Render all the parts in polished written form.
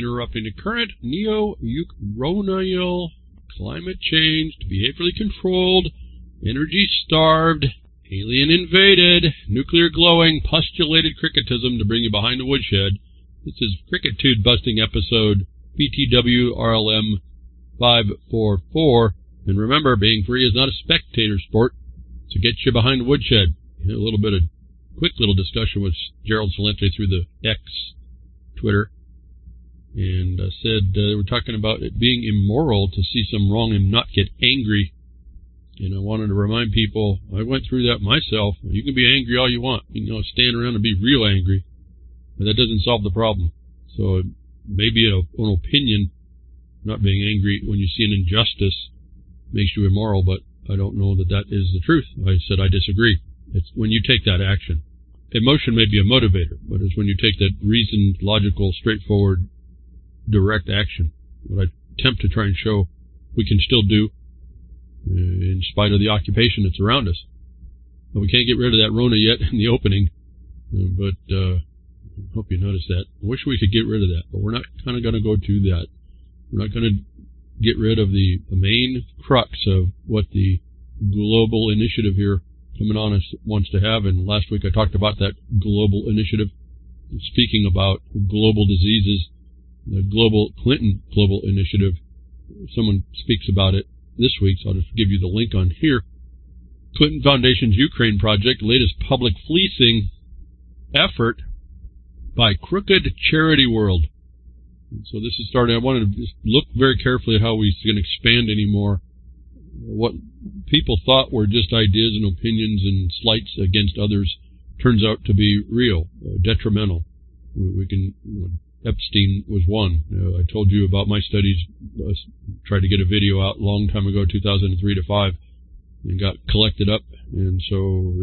interrupting the current neo-Ukrainian climate change, behaviorally controlled, energy-starved, alien-invaded, nuclear-glowing, postulated cricketism to bring you behind the woodshed. This is Crickitude-busting episode PTW-RLM 544. And remember, being free is not a spectator sport, so get you behind the woodshed. A little bit of quick little discussion with Gerald Celente through the X Twitter, and said we're talking about it being immoral to see some wrong and not get angry. And I wanted to remind people, I went through that myself. You can be angry all you want. You know, stand around and be real angry, but that doesn't solve the problem. So maybe an opinion, not being angry when you see an injustice, makes you immoral, but I don't know that that is the truth. I said I disagree. It's when you take that action. Emotion may be a motivator, but it's when you take that reasoned, logical, straightforward, direct action. What I attempt to try and show we can still do in spite of the occupation that's around us. But we can't get rid of that Rona yet in the opening, but I hope you noticed that. I wish we could get rid of that, but we're not kind of going to go to that. We're not going to get rid of the main crux of what the global initiative here coming on us wants to have. And last week I talked about that global initiative, speaking about global diseases, the Clinton global initiative. Someone speaks about it this week, so I'll just give you the link on here. Clinton Foundation's Ukraine project, latest public fleecing effort by Crooked Charity World. And so this is starting. I wanted to just look very carefully at how we can expand anymore what people thought were just ideas and opinions and slights against others turns out to be real, detrimental. We can. Epstein was one. I told you about my studies. I tried to get a video out a long time ago, 2003 to 5, and got collected up. And so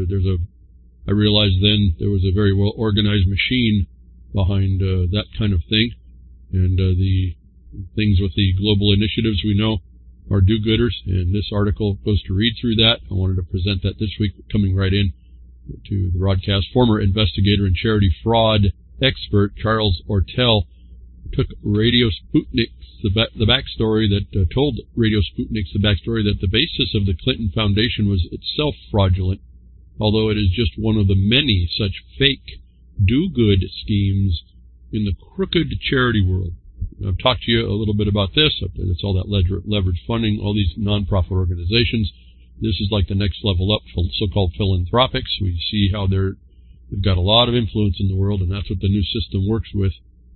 I realized then there was a very well organized machine behind that kind of thing. And the things with the global initiatives we know are do-gooders, and this article goes to read through that. I wanted to present that this week, coming right in to the broadcast. Former investigator and charity fraud expert Charles Ortel took Radio Sputnik the backstory that told Radio Sputnik the backstory that the basis of the Clinton Foundation was itself fraudulent, although it is just one of the many such fake do-good schemes in the crooked charity world. I've talked to you a little bit about this. It's all that leverage funding, all these nonprofit organizations. This is like the next level up for so-called philanthropics. We see how they've got a lot of influence in the world, and that's what the new system works with.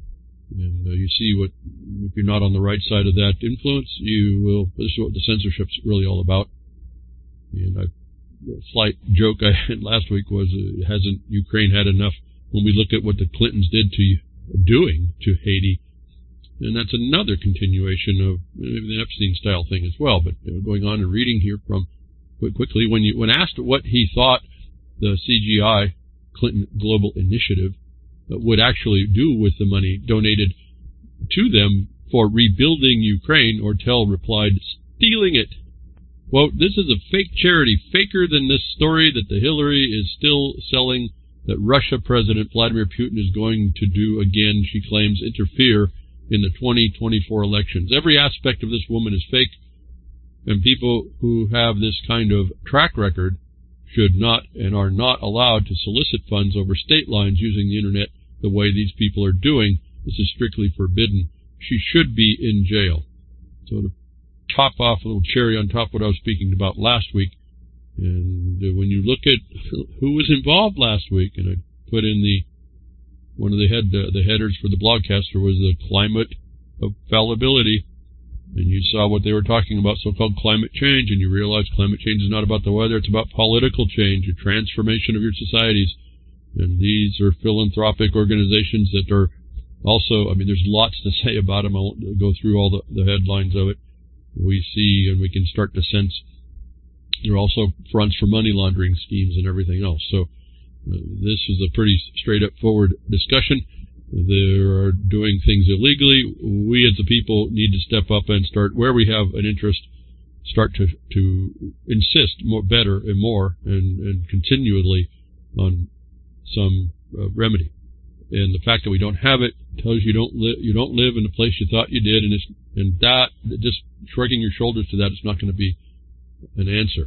And you see what, if you're not on the right side of that influence, you will. This is what the censorship's really all about. And a slight joke I had last week was, hasn't Ukraine had enough when we look at what the Clintons doing to Haiti? And that's another continuation of the Epstein-style thing as well. But going on and reading here from quickly, when asked what he thought the CGI, Clinton Global Initiative, would actually do with the money donated to them for rebuilding Ukraine, Ortel replied, stealing it. Quote, this is a fake charity, faker than this story that the Hillary is still selling that Russia President Vladimir Putin is going to do again, she claims, interfere in the 2024 elections. Every aspect of this woman is fake, and people who have this kind of track record should not and are not allowed to solicit funds over state lines using the internet the way these people are doing. This is strictly forbidden. She should be in jail. So to top off a little cherry on top of what I was speaking about last week, and when you look at who was involved last week, and I put in one of the headers for the blogcaster was the climate of fallibility. And you saw what they were talking about, so-called climate change, and you realize climate change is not about the weather, it's about political change, a transformation of your societies. And these are philanthropic organizations that are also, I mean, there's lots to say about them. I won't go through all the headlines of it. We see, and we can start to sense, there are also fronts for money laundering schemes and everything else. So this is a pretty straight-up forward discussion. They are doing things illegally. We as the people need to step up and start, where we have an interest, start to insist better and more and continually on some remedy. And the fact that we don't have it tells you you don't live in the place you thought you did, and that just shrugging your shoulders to that is not going to be an answer.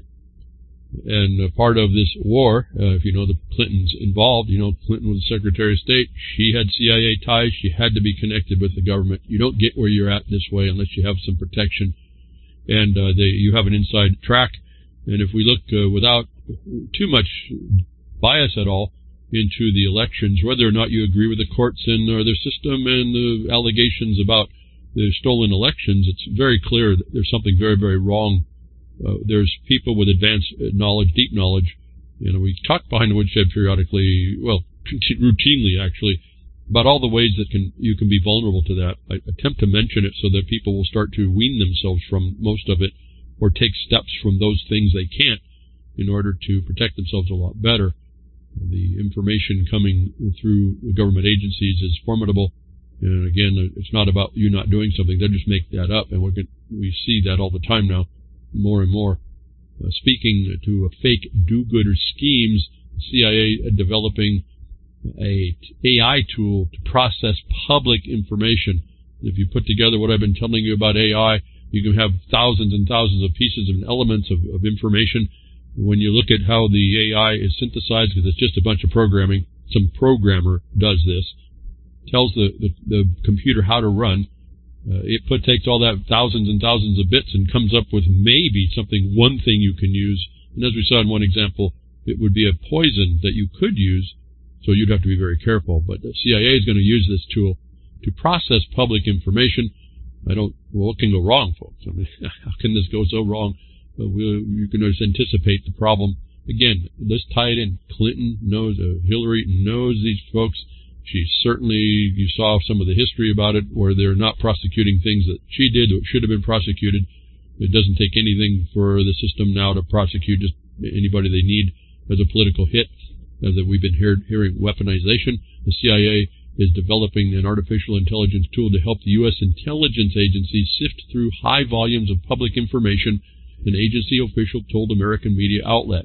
And part of this war, if you know the Clintons involved, Clinton was the Secretary of State. She had CIA ties. She had to be connected with the government. You don't get where you're at this way unless you have some protection, and you have an inside track. And if we look without too much bias at all into the elections, whether or not you agree with the courts and their system and the allegations about the stolen elections, it's very clear that there's something very, very wrong. There's people with advanced knowledge, deep knowledge. We talk behind the woodshed periodically, well, routinely actually, about all the ways that you can be vulnerable to that. I attempt to mention it so that people will start to wean themselves from most of it, or take steps from those things they can't in order to protect themselves a lot better. The information coming through the government agencies is formidable. And again, it's not about you not doing something. They just make that up, and we see that all the time now, more and more. Speaking to fake do-gooder schemes, the CIA developing a AI tool to process public information. If you put together what I've been telling you about AI, you can have thousands and thousands of pieces and elements of information. When you look at how the AI is synthesized, because it's just a bunch of programming, some programmer does this, tells the computer how to run. It takes all that thousands and thousands of bits and comes up with maybe one thing you can use. And as we saw in one example, it would be a poison that you could use, so you'd have to be very careful. But the CIA is going to use this tool to process public information. What can go wrong, folks? I mean, how can this go so wrong? You can just anticipate the problem. Again, let's tie it in. Clinton knows, Hillary knows these folks. She certainly, you saw some of the history about it, where they're not prosecuting things that she did that should have been prosecuted. It doesn't take anything for the system now to prosecute just anybody they need as a political hit. As we've been hearing weaponization, the CIA is developing an artificial intelligence tool to help the U.S. intelligence agencies sift through high volumes of public information, an agency official told American media outlet.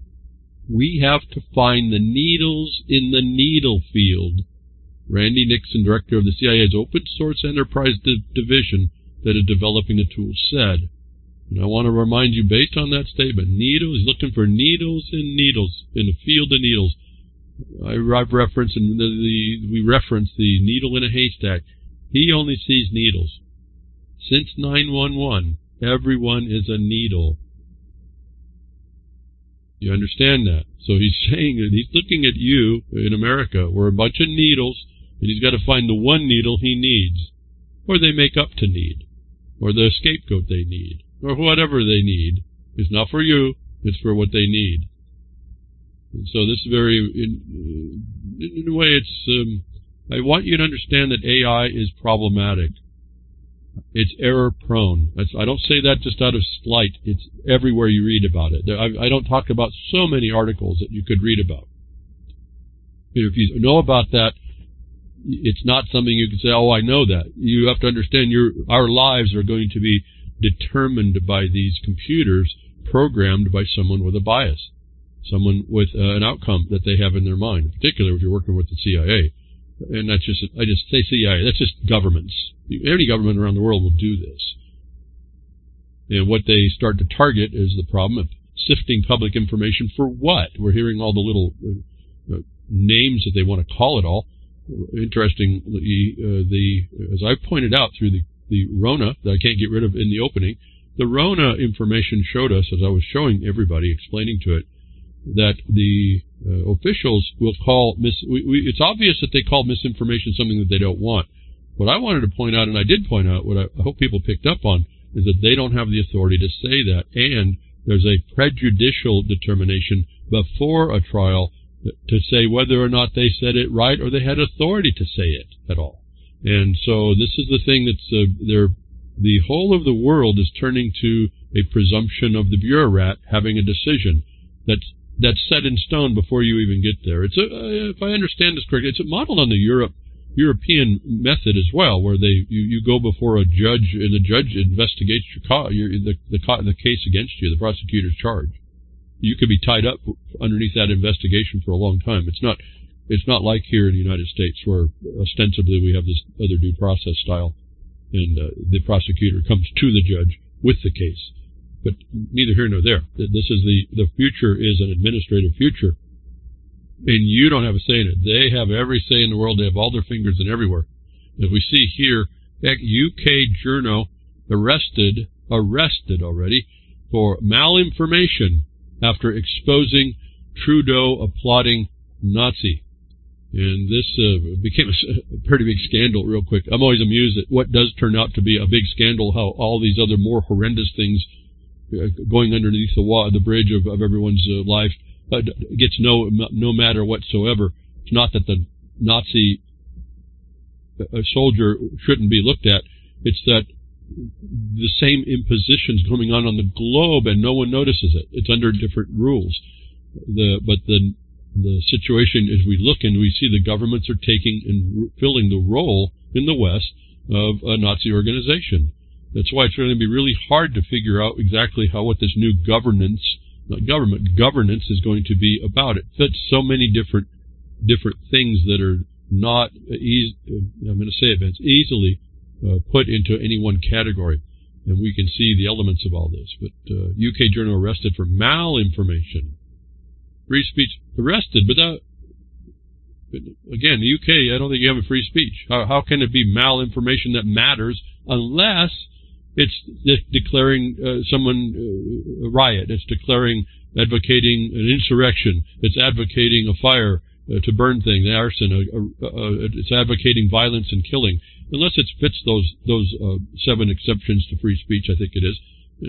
We have to find the needles in the needle field. Randy Nixon, director of the CIA's Open Source Enterprise Division that is developing the tool, said. And I want to remind you, based on that statement, he's looking for needles in a field of needles. I've referenced, and we reference the needle in a haystack. He only sees needles. Since 9/11, everyone is a needle. You understand that? So he's saying that he's looking at you in America. We're a bunch of needles, and he's got to find the one needle he needs, or they make up to need, or the scapegoat they need, or whatever they need. It's not for you. It's for what they need. And so this is very, in a way, I want you to understand that AI is problematic. It's error-prone. I don't say that just out of spite. It's everywhere you read about it. I don't talk about so many articles that you could read about. If you know about that, it's not something you can say, oh, I know that. You have to understand our lives are going to be determined by these computers programmed by someone with a bias, someone with an outcome that they have in their mind, in particular if you're working with the CIA. And I just say CIA, that's just governments. Any government around the world will do this. And what they start to target is the problem of sifting public information for what? We're hearing all the little names that they want to call it all. Interestingly, as I pointed out through the Rona, that I can't get rid of in the opening, the Rona information showed us, as I was showing everybody, explaining to it, that the officials will call it's obvious that they call misinformation something that they don't want. What I wanted to point out, and I did point out, what I hope people picked up on, is that they don't have the authority to say that, and there's a prejudicial determination before a trial to say whether or not they said it right or they had authority to say it at all. And so this is the thing that's the whole of the world is turning to a presumption of the bureaucrat having a decision that's set in stone before you even get there. It's if I understand this correctly, it's modeled on the European method as well, where you go before a judge and the judge investigates the case against you, the prosecutor's charge. You could be tied up underneath that investigation for a long time. It's not It's not like here in the United States where ostensibly we have this other due process style, and the prosecutor comes to the judge with the case. But neither here nor there. This is the future is an administrative future, and you don't have a say in it. They have every say in the world. They have all their fingers in everywhere. As we see here, UK journo arrested already for malinformation after exposing Trudeau applauding Nazi. And this became a pretty big scandal real quick. I'm always amused at what does turn out to be a big scandal, how all these other more horrendous things going underneath the bridge of everyone's life gets no matter whatsoever. It's not that the Nazi soldier shouldn't be looked at. It's that the same imposition's going on the globe and no one notices it. It's under different rules. But the situation as we look and we see the governments are taking and filling the role in the West of a Nazi organization. That's why it's going to be really hard to figure out exactly what this new governance is going to be about. It fits so many different things that are not easy. I'm going to say it, Vince, easily put into any one category, and we can see the elements of all this. But UK journal arrested for malinformation. Free speech arrested, but again, the UK, I don't think you have a free speech. How can it be malinformation that matters unless it's declaring someone a riot, it's advocating an insurrection, it's advocating a fire to burn things, arson, it's advocating violence and killing. Unless it fits those 7 exceptions to free speech, I think it is,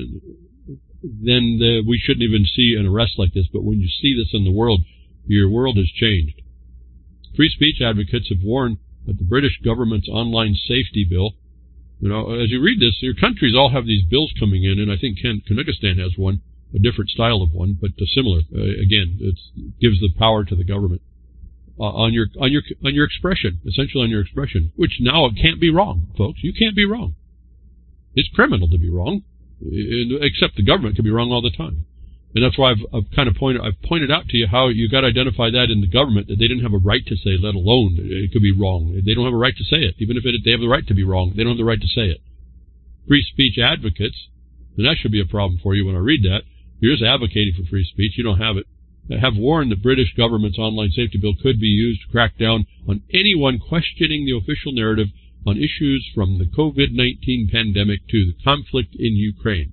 then we shouldn't even see an arrest like this. But when you see this in the world, your world has changed. Free speech advocates have warned that the British government's online safety bill, as you read this, your countries all have these bills coming in, and I think Kyrgyzstan has one, a different style of one, but similar. Again, it gives the power to the government on your expression, essentially on your expression, which now it can't be wrong, folks. You can't be wrong. It's criminal to be wrong. Except the government can be wrong all the time, and that's why I've pointed out to you how you got to identify that in the government, that they didn't have a right to say, let alone it could be wrong. They don't have a right to say it, even if they have the right to be wrong. They don't have the right to say it. Free speech advocates, and that should be a problem for you when I read that. You're just advocating for free speech. You don't have it. Have warned the British government's online safety bill could be used to crack down on anyone questioning the official narrative on issues from the COVID-19 pandemic to the conflict in Ukraine.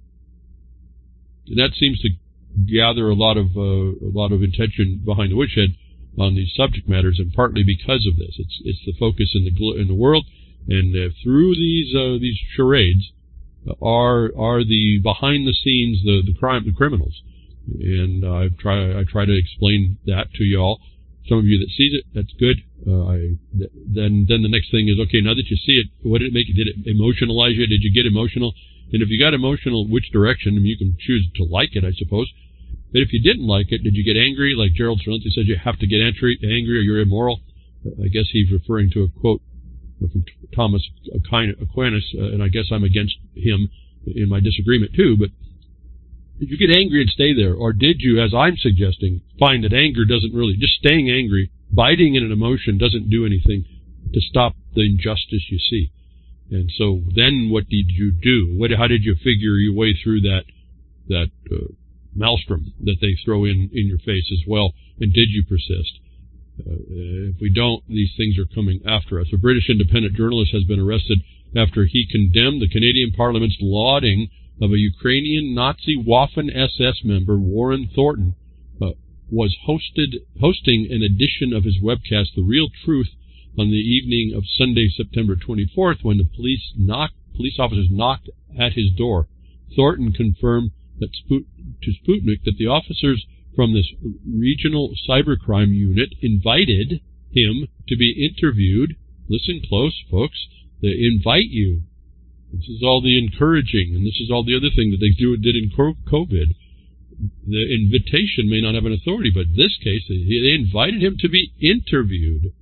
And that seems to gather a lot of intention behind the woodshed on these subject matters, and partly because of this. It's the focus in the world, and through these charades are the behind the scenes, the criminals. And I try to explain that to y'all. Some of you that sees it, that's good. Then the next thing is, okay, now that you see it, what did it make you? Did it emotionalize you? Did you get emotional? And if you got emotional, which direction? I mean, you can choose to like it, I suppose. But if you didn't like it, did you get angry? Like Gerald Cerlenty says, you have to get angry or you're immoral. I guess he's referring to a quote from Thomas Aquinas, and I guess I'm against him in my disagreement too. But did you get angry and stay there? Or did you, as I'm suggesting, find that anger doesn't really, just staying angry, biting in an emotion doesn't do anything to stop the injustice you see? And so then what did you do? How did you figure your way through that maelstrom that they throw in your face as well? And did you persist? If we don't, these things are coming after us. A British independent journalist has been arrested after he condemned the Canadian Parliament's lauding of a Ukrainian Nazi Waffen-SS member, Warren Thornton, was hosting an edition of his webcast, The Real Truth, on the evening of Sunday, September 24th, when the police officers knocked at his door. Thornton confirmed to Sputnik that the officers from this regional cybercrime unit invited him to be interviewed. Listen close, folks. They invite you. This is all the encouraging, and this is all the other thing that they did in COVID. The invitation may not have an authority, but in this case, they invited him to be interviewed.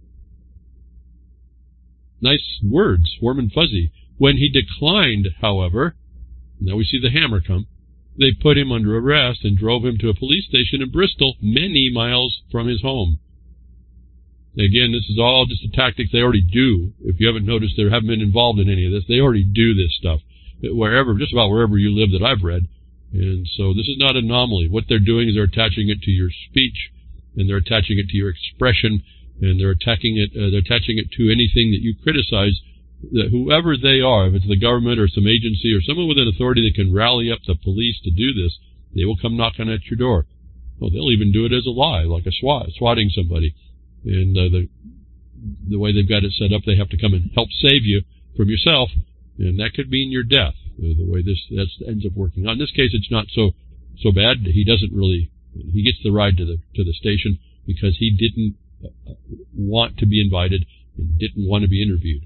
Nice words, warm and fuzzy. When he declined, however, now we see the hammer come, they put him under arrest and drove him to a police station in Bristol, many miles from his home. Again, this is all just a tactic they already do. If you haven't noticed, they haven't been involved in any of this. They already do this stuff wherever, just about wherever you live that I've read. And so this is not an anomaly. What they're doing is they're attaching it to your speech, and they're attaching it to your expression, and they're attaching it to anything that you criticize, that whoever they are, if it's the government or some agency or someone with an authority that can rally up the police to do this, they will come knocking at your door. Well, they'll even do it as a lie, like a swatting somebody. And the way they've got it set up, they have to come and help save you from yourself, and that could mean your death. The way this ends up working. In this case, it's not so bad. He gets the ride to the station because he didn't want to be invited and didn't want to be interviewed.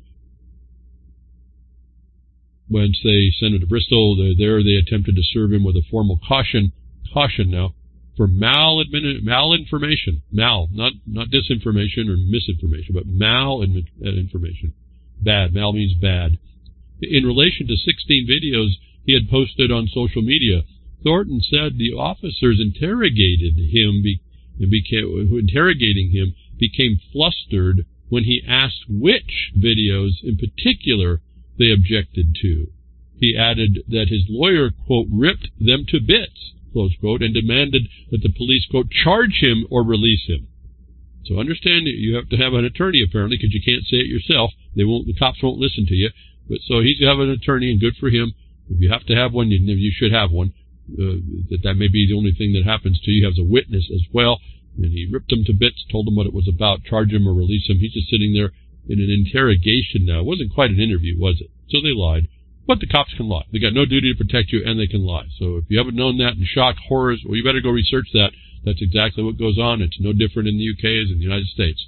Once they sent him to Bristol, they attempted to serve him with a formal caution now, for malinformation. Not disinformation or misinformation, but malinformation. Bad. Mal means bad. In relation to 16 videos he had posted on social media, Thornton said the officers interrogating him became flustered when he asked which videos in particular they objected to. He added that his lawyer, quote, ripped them to bits, close quote, and demanded that the police, quote, charge him or release him. So understand that you have to have an attorney, apparently, because you can't say it yourself. The cops won't listen to you. But so he's got an attorney, and good for him. If you have to have one, you should have one. That may be the only thing that happens to you. He has a witness as well. And he ripped them to bits, told them what it was about, charge him or release him. He's just sitting there in an interrogation now. It wasn't quite an interview, was it? So they lied. But the cops can lie. They got no duty to protect you, and they can lie. So if you haven't known that and shock, horrors, well, you better go research that. That's exactly what goes on. It's no different in the UK as in the United States.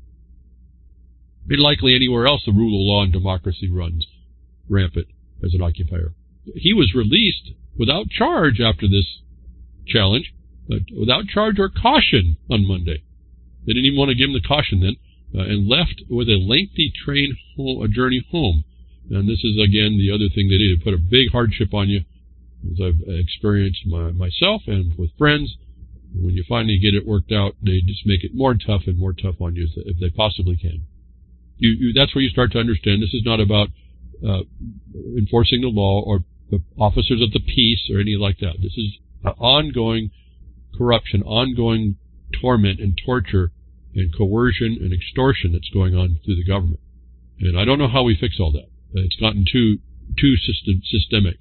And likely anywhere else the rule of law and democracy runs rampant as an occupier. He was released without charge after this challenge, without charge or caution on Monday. They didn't even want to give him the caution then, and left with a lengthy journey home. And this is, again, the other thing they did. It put a big hardship on you, as I've experienced myself and with friends. When you finally get it worked out, they just make it more tough and more tough on you if they possibly can. That's where you start to understand this is not about enforcing the law or the officers of the peace or anything like that. This is ongoing corruption, ongoing torment and torture and coercion and extortion that's going on through the government. And I don't know how we fix all that. It's gotten too systemic.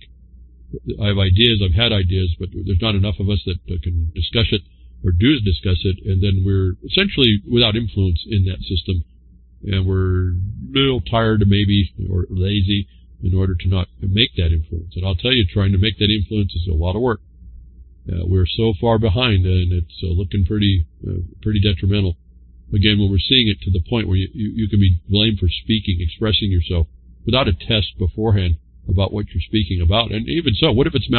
I have ideas, I've had ideas, but there's not enough of us that can discuss it or do discuss it, and then we're essentially without influence in that system, and we're a little tired maybe or lazy in order to not make that influence. And I'll tell you, trying to make that influence is a lot of work. We're so far behind, and it's looking pretty detrimental. Again, when we're seeing it to the point where you can be blamed for speaking, expressing yourself without a test beforehand about what you're speaking about. And even so, what if it's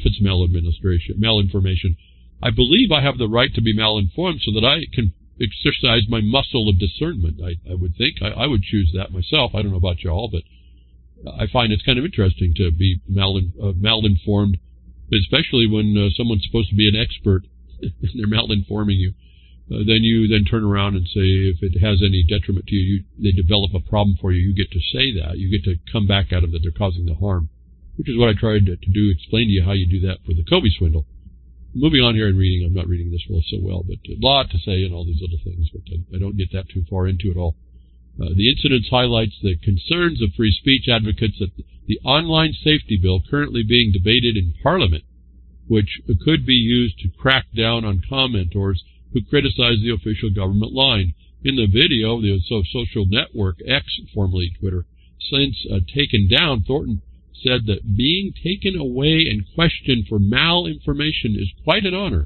malinformation? I believe I have the right to be malinformed so that I can exercise my muscle of discernment. I would think I would choose that myself. I don't know about y'all, but I find it's kind of interesting to be malinformed, especially when someone's supposed to be an expert and they're malinforming you. Then you turn around and say, if it has any detriment to you, they develop a problem for you, you get to say that. You get to come back out of it. They're causing the harm, which is what I tried to do, explain to you how you do that for the Kobe swindle. Moving on here and reading, I'm not reading this so well, but a lot to say and all these little things, but I don't get that too far into it all. The incident highlights the concerns of free speech advocates that the online safety bill currently being debated in Parliament, which could be used to crack down on commenters who criticize the official government line. In the video, the social network X, formerly Twitter, since taken down, Thornton said that being taken away and questioned for malinformation is quite an honor.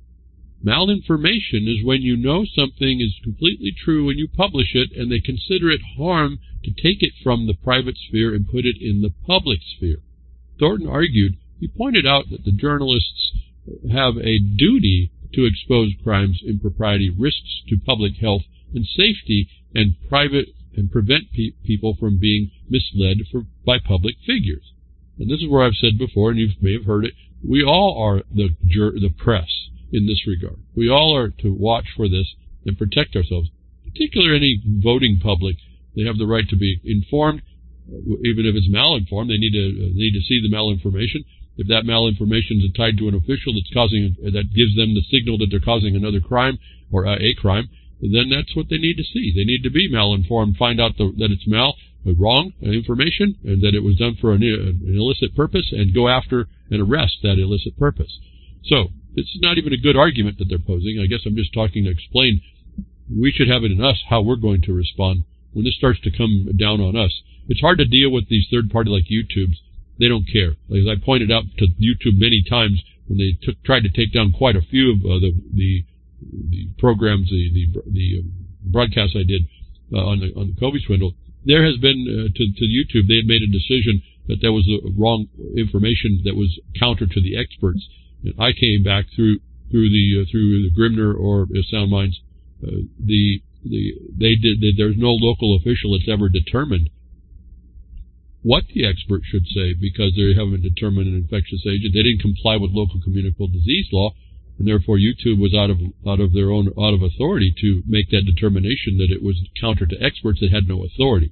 Malinformation is when you know something is completely true and you publish it, and they consider it harm to take it from the private sphere and put it in the public sphere. Thornton argued, he pointed out that the journalists have a duty to expose crimes, impropriety, risks to public health and safety, and prevent people from being misled by public figures. And this is where I've said before, and you may have heard it, we all are the press in this regard. We all are to watch for this and protect ourselves. particularly any voting public, they have the right to be informed. Even if it's malinformed, they need to see the malinformation. If that malinformation is tied to an official that gives them the signal that they're causing another crime or a crime, then that's what they need to see. They need to be malinformed, find out that it's wrong information, and that it was done for an illicit purpose, and go after and arrest that illicit purpose. So it's not even a good argument that they're posing. I guess I'm just talking to explain we should have it in us how we're going to respond when this starts to come down on us. It's hard to deal with these third party like YouTubes. They don't care. As I pointed out to YouTube many times when they tried to take down quite a few of the programs, the broadcasts I did on the Kobe swindle. There has been to YouTube, they had made a decision that there was the wrong information that was counter to the experts. And I came back through the Grimner or Sound Minds. There's no local official that's ever determined what the expert should say because they haven't determined an infectious agent. They didn't comply with local communicable disease law, and therefore YouTube was out of authority to make that determination that it was counter to experts that had no authority.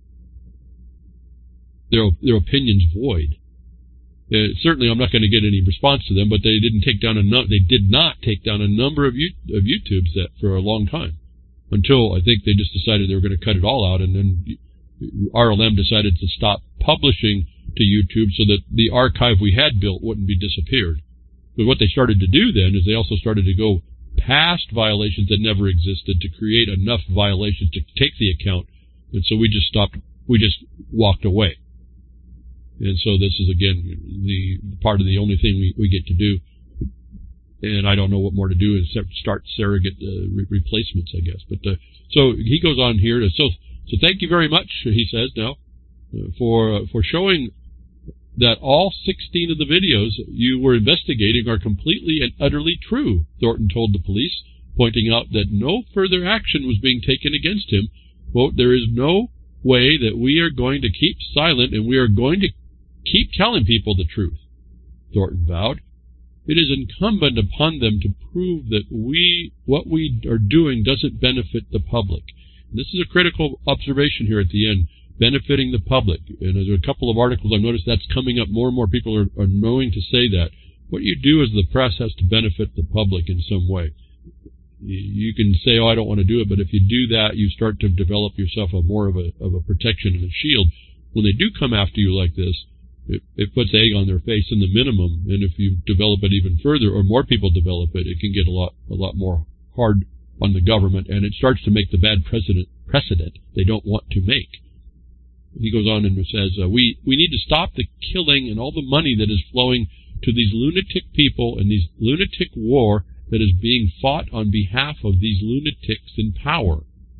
Their opinion's void. Certainly, I'm not going to get any response to them, but they did not take down a number of YouTubes that for a long time, until I think they just decided they were going to cut it all out, and then RLM decided to stop publishing to YouTube so that the archive we had built wouldn't be disappeared. But what they started to do then is they also started to go past violations that never existed to create enough violations to take the account, and so we just stopped. We just walked away. And so this is, again, the part of the only thing we get to do. And I don't know what more to do except start surrogate replacements, I guess. But so he goes on here. So thank you very much, he says now, for showing that all 16 of the videos you were investigating are completely and utterly true, Thornton told the police, pointing out that no further action was being taken against him. Quote, there is no way that we are going to keep silent, and we are going to keep telling people the truth, Thornton vowed. It is incumbent upon them to prove that what we are doing doesn't benefit the public. And this is a critical observation here at the end, benefiting the public. And there's a couple of articles I've noticed that's coming up. More and more people are knowing to say that. What you do as the press has to benefit the public in some way. You can say, oh, I don't want to do it, but if you do that, you start to develop yourself more of a protection and a shield. When they do come after you like this, it puts egg on their face in the minimum, and if you develop it even further, or more people develop it, it can get a lot more hard on the government, and it starts to make the bad precedent they don't want to make. He goes on and says, we need to stop the killing and all the money that is flowing to these lunatic people and these lunatic war that is being fought on behalf of these lunatics in power.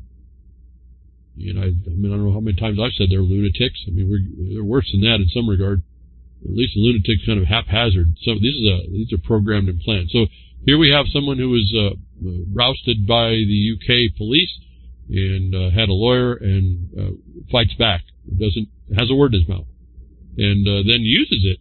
And I don't know how many times I've said they're lunatics. I mean, they're worse than that in some regard. At least the lunatic's kind of haphazard. So these are programmed and planned. So here we have someone who was rousted by the UK police and had a lawyer and fights back. Has a word in his mouth, and then uses it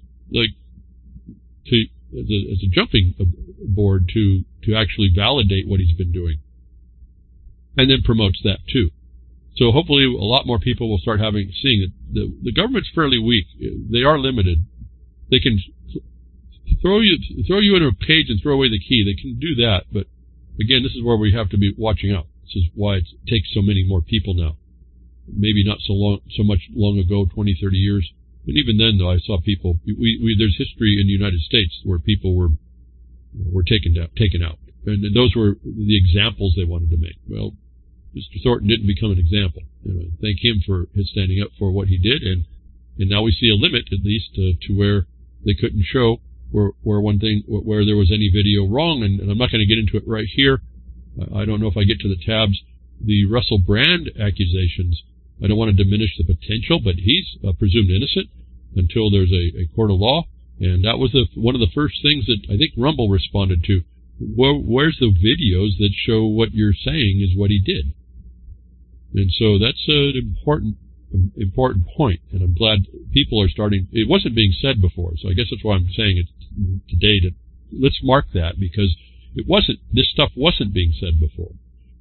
as a jumping board to actually validate what he's been doing, and then promotes that too. So hopefully a lot more people will start seeing that the government's fairly weak. They are limited. They can throw you in a cage and throw away the key. They can do that, but again, this is where we have to be watching out. This is why it takes so many more people now. Maybe not so much long ago, 20, 30 years. And even then, though, I saw people. There's history in the United States where people were taken out, and those were the examples they wanted to make. Well, Mr. Thornton didn't become an example. Thank him for his standing up for what he did, and now we see a limit, at least, to where they couldn't show where there was any video wrong, and I'm not going to get into it right here. I don't know if I get to the tabs. The Russell Brand accusations, I don't want to diminish the potential, but he's presumed innocent until there's a court of law, and that was one of the first things that I think Rumble responded to. Where's the videos that show what you're saying is what he did? And so that's an important point, and I'm glad people are starting. It wasn't being said before, so I guess that's why I'm saying it today. Let's mark that, because this stuff wasn't being said before.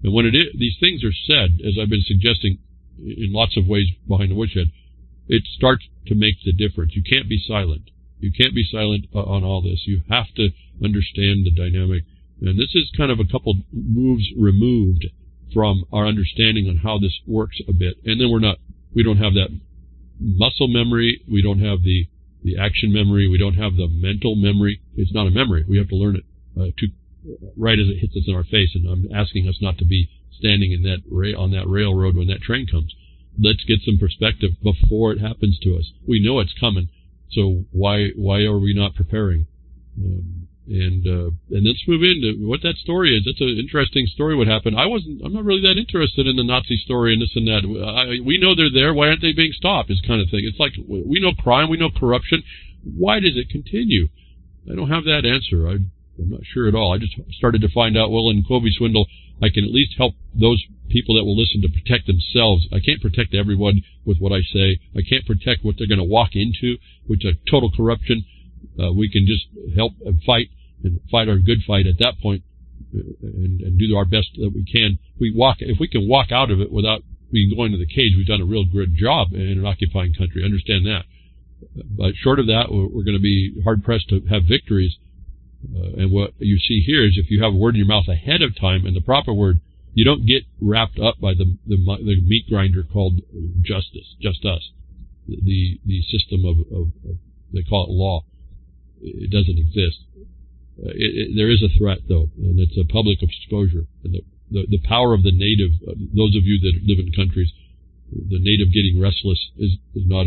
And when these things are said, as I've been suggesting in lots of ways behind the woodshed, it starts to make the difference. You can't be silent. You can't be silent on all this. You have to understand the dynamic. And this is kind of a couple moves removed from our understanding on how this works a bit. And then we don't have that muscle memory. We don't have the action memory. We don't have the mental memory. It's not a memory. We have to learn it right as it hits us in our face. And I'm asking us not to be standing in on that railroad when that train comes. Let's get some perspective before it happens to us. We know it's coming, so why are we not preparing? And let's move into what that story is. That's an interesting story. What happened? I'm not really that interested in the Nazi story and this and that. We know they're there. Why aren't they being stopped? Is kind of thing. It's like we know crime, we know corruption. Why does it continue? I don't have that answer. I'm not sure at all. I just started to find out. Well, in Covey Swindle, I can at least help those people that will listen to protect themselves. I can't protect everyone with what I say. I can't protect what they're going to walk into, which is total corruption. We can just help and fight our good fight at that point, and do our best that we can. If we can walk out of it without going to the cage, we've done a real good job in an occupying country. Understand that. But short of that, we're going to be hard pressed to have victories. And what you see here is if you have a word in your mouth ahead of time and the proper word, you don't get wrapped up by the meat grinder called justice, just us. The system of they call it law. It doesn't exist. There is a threat though, and it's a public exposure. And the power of the native, those of you that live in countries, the native getting restless is not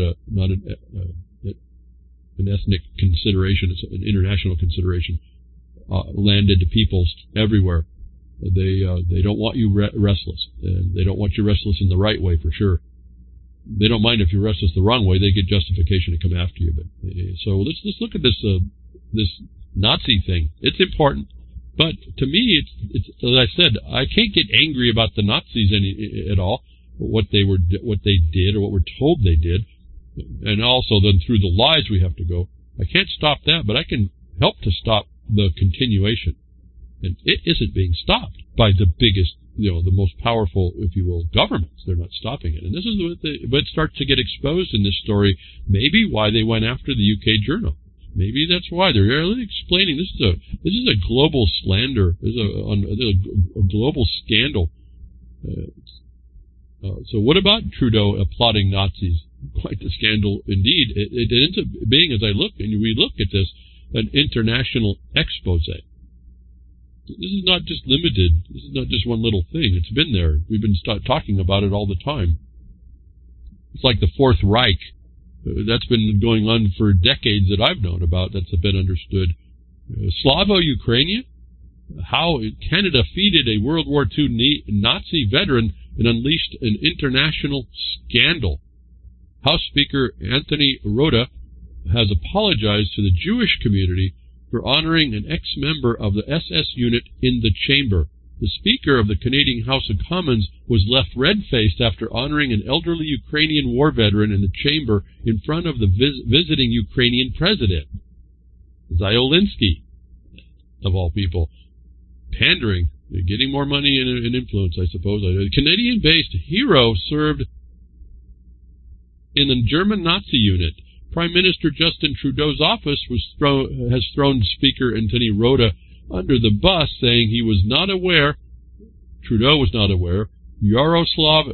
an ethnic consideration. It's an international consideration. Landed peoples everywhere. They don't want you restless, and they don't want you restless in the right way for sure. They don't mind if you're restless the wrong way. They get justification to come after you. But so let's look at this Nazi thing. It's important, but to me, it's as I said, I can't get angry about the Nazis at all. What they did, or what we're told they did. And also then through the lies we have to go. I can't stop that, but I can help to stop the continuation. And it isn't being stopped by the biggest, the most powerful, if you will, governments. They're not stopping it. And this is but it starts to get exposed in this story, maybe why they went after the UK Journal. Maybe that's why they're really explaining this is a global slander. This is a global scandal. So what about Trudeau applauding Nazis? Quite the scandal indeed. It ends up being, as we look at this, an international expose. This is not just limited. This is not just one little thing. It's been there. We've been talking about it all the time. It's like the Fourth Reich. That's been going on for decades that I've known about. That's been understood. Slavo-Ukrainian? How Canada defeated a World War II Nazi veteran and unleashed an international scandal. House Speaker Anthony Rota has apologized to the Jewish community for honoring an ex-member of the SS unit in the chamber. The Speaker of the Canadian House of Commons was left red-faced after honoring an elderly Ukrainian war veteran in the chamber in front of the visiting Ukrainian president, Zelensky, of all people. Pandering, getting more money and influence, I suppose. A Canadian-based hero served in the German Nazi unit. Prime Minister Justin Trudeau's office has thrown Speaker Anthony Rota under the bus, saying he was not aware, Trudeau was not aware, Yaroslav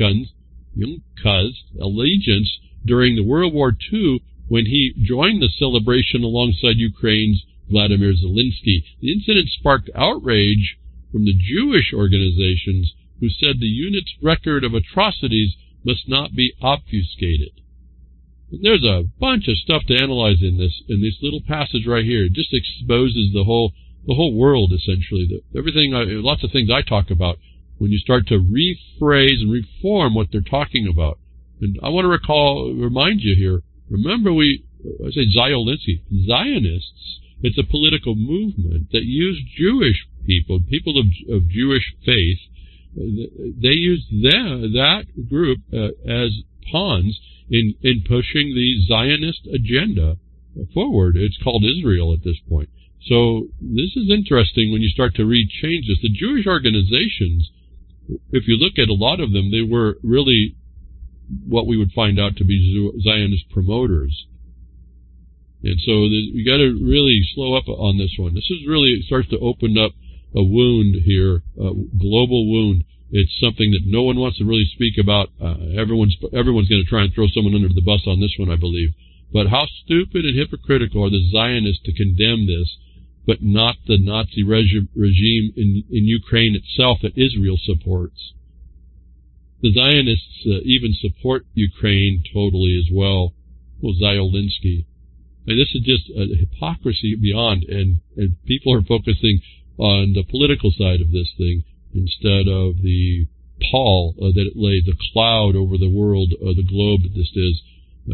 Yunka's allegiance during the World War II when he joined the celebration alongside Ukraine's Vladimir Zelensky. The incident sparked outrage from the Jewish organizations who said the unit's record of atrocities must not be obfuscated. And there's a bunch of stuff to analyze in this little passage right here. It just exposes the whole world, essentially. Lots of things I talk about when you start to rephrase and reform what they're talking about. And I want to remind you here, remember I say Zelensky, Zionists, it's a political movement that used Jewish people of Jewish faith. They used that group as pawns in pushing the Zionist agenda forward. It's called Israel at this point. So this is interesting when you start to change this. The Jewish organizations if you look at a lot of them, they were really what we would find out to be Zionist promoters. And so you got to really slow up on this one. This is really, it starts to open up a wound here, a global wound. It's something that no one wants to really speak about. Everyone's going to try and throw someone under the bus on this one, I believe. But how stupid and hypocritical are the Zionists to condemn this, but not the Nazi regime in Ukraine itself that Israel supports? The Zionists even support Ukraine totally as well. Well, Zelensky. And this is just a hypocrisy beyond, and people are focusing on the political side of this thing instead of the pall that it lays, the cloud over the world, the globe that this is.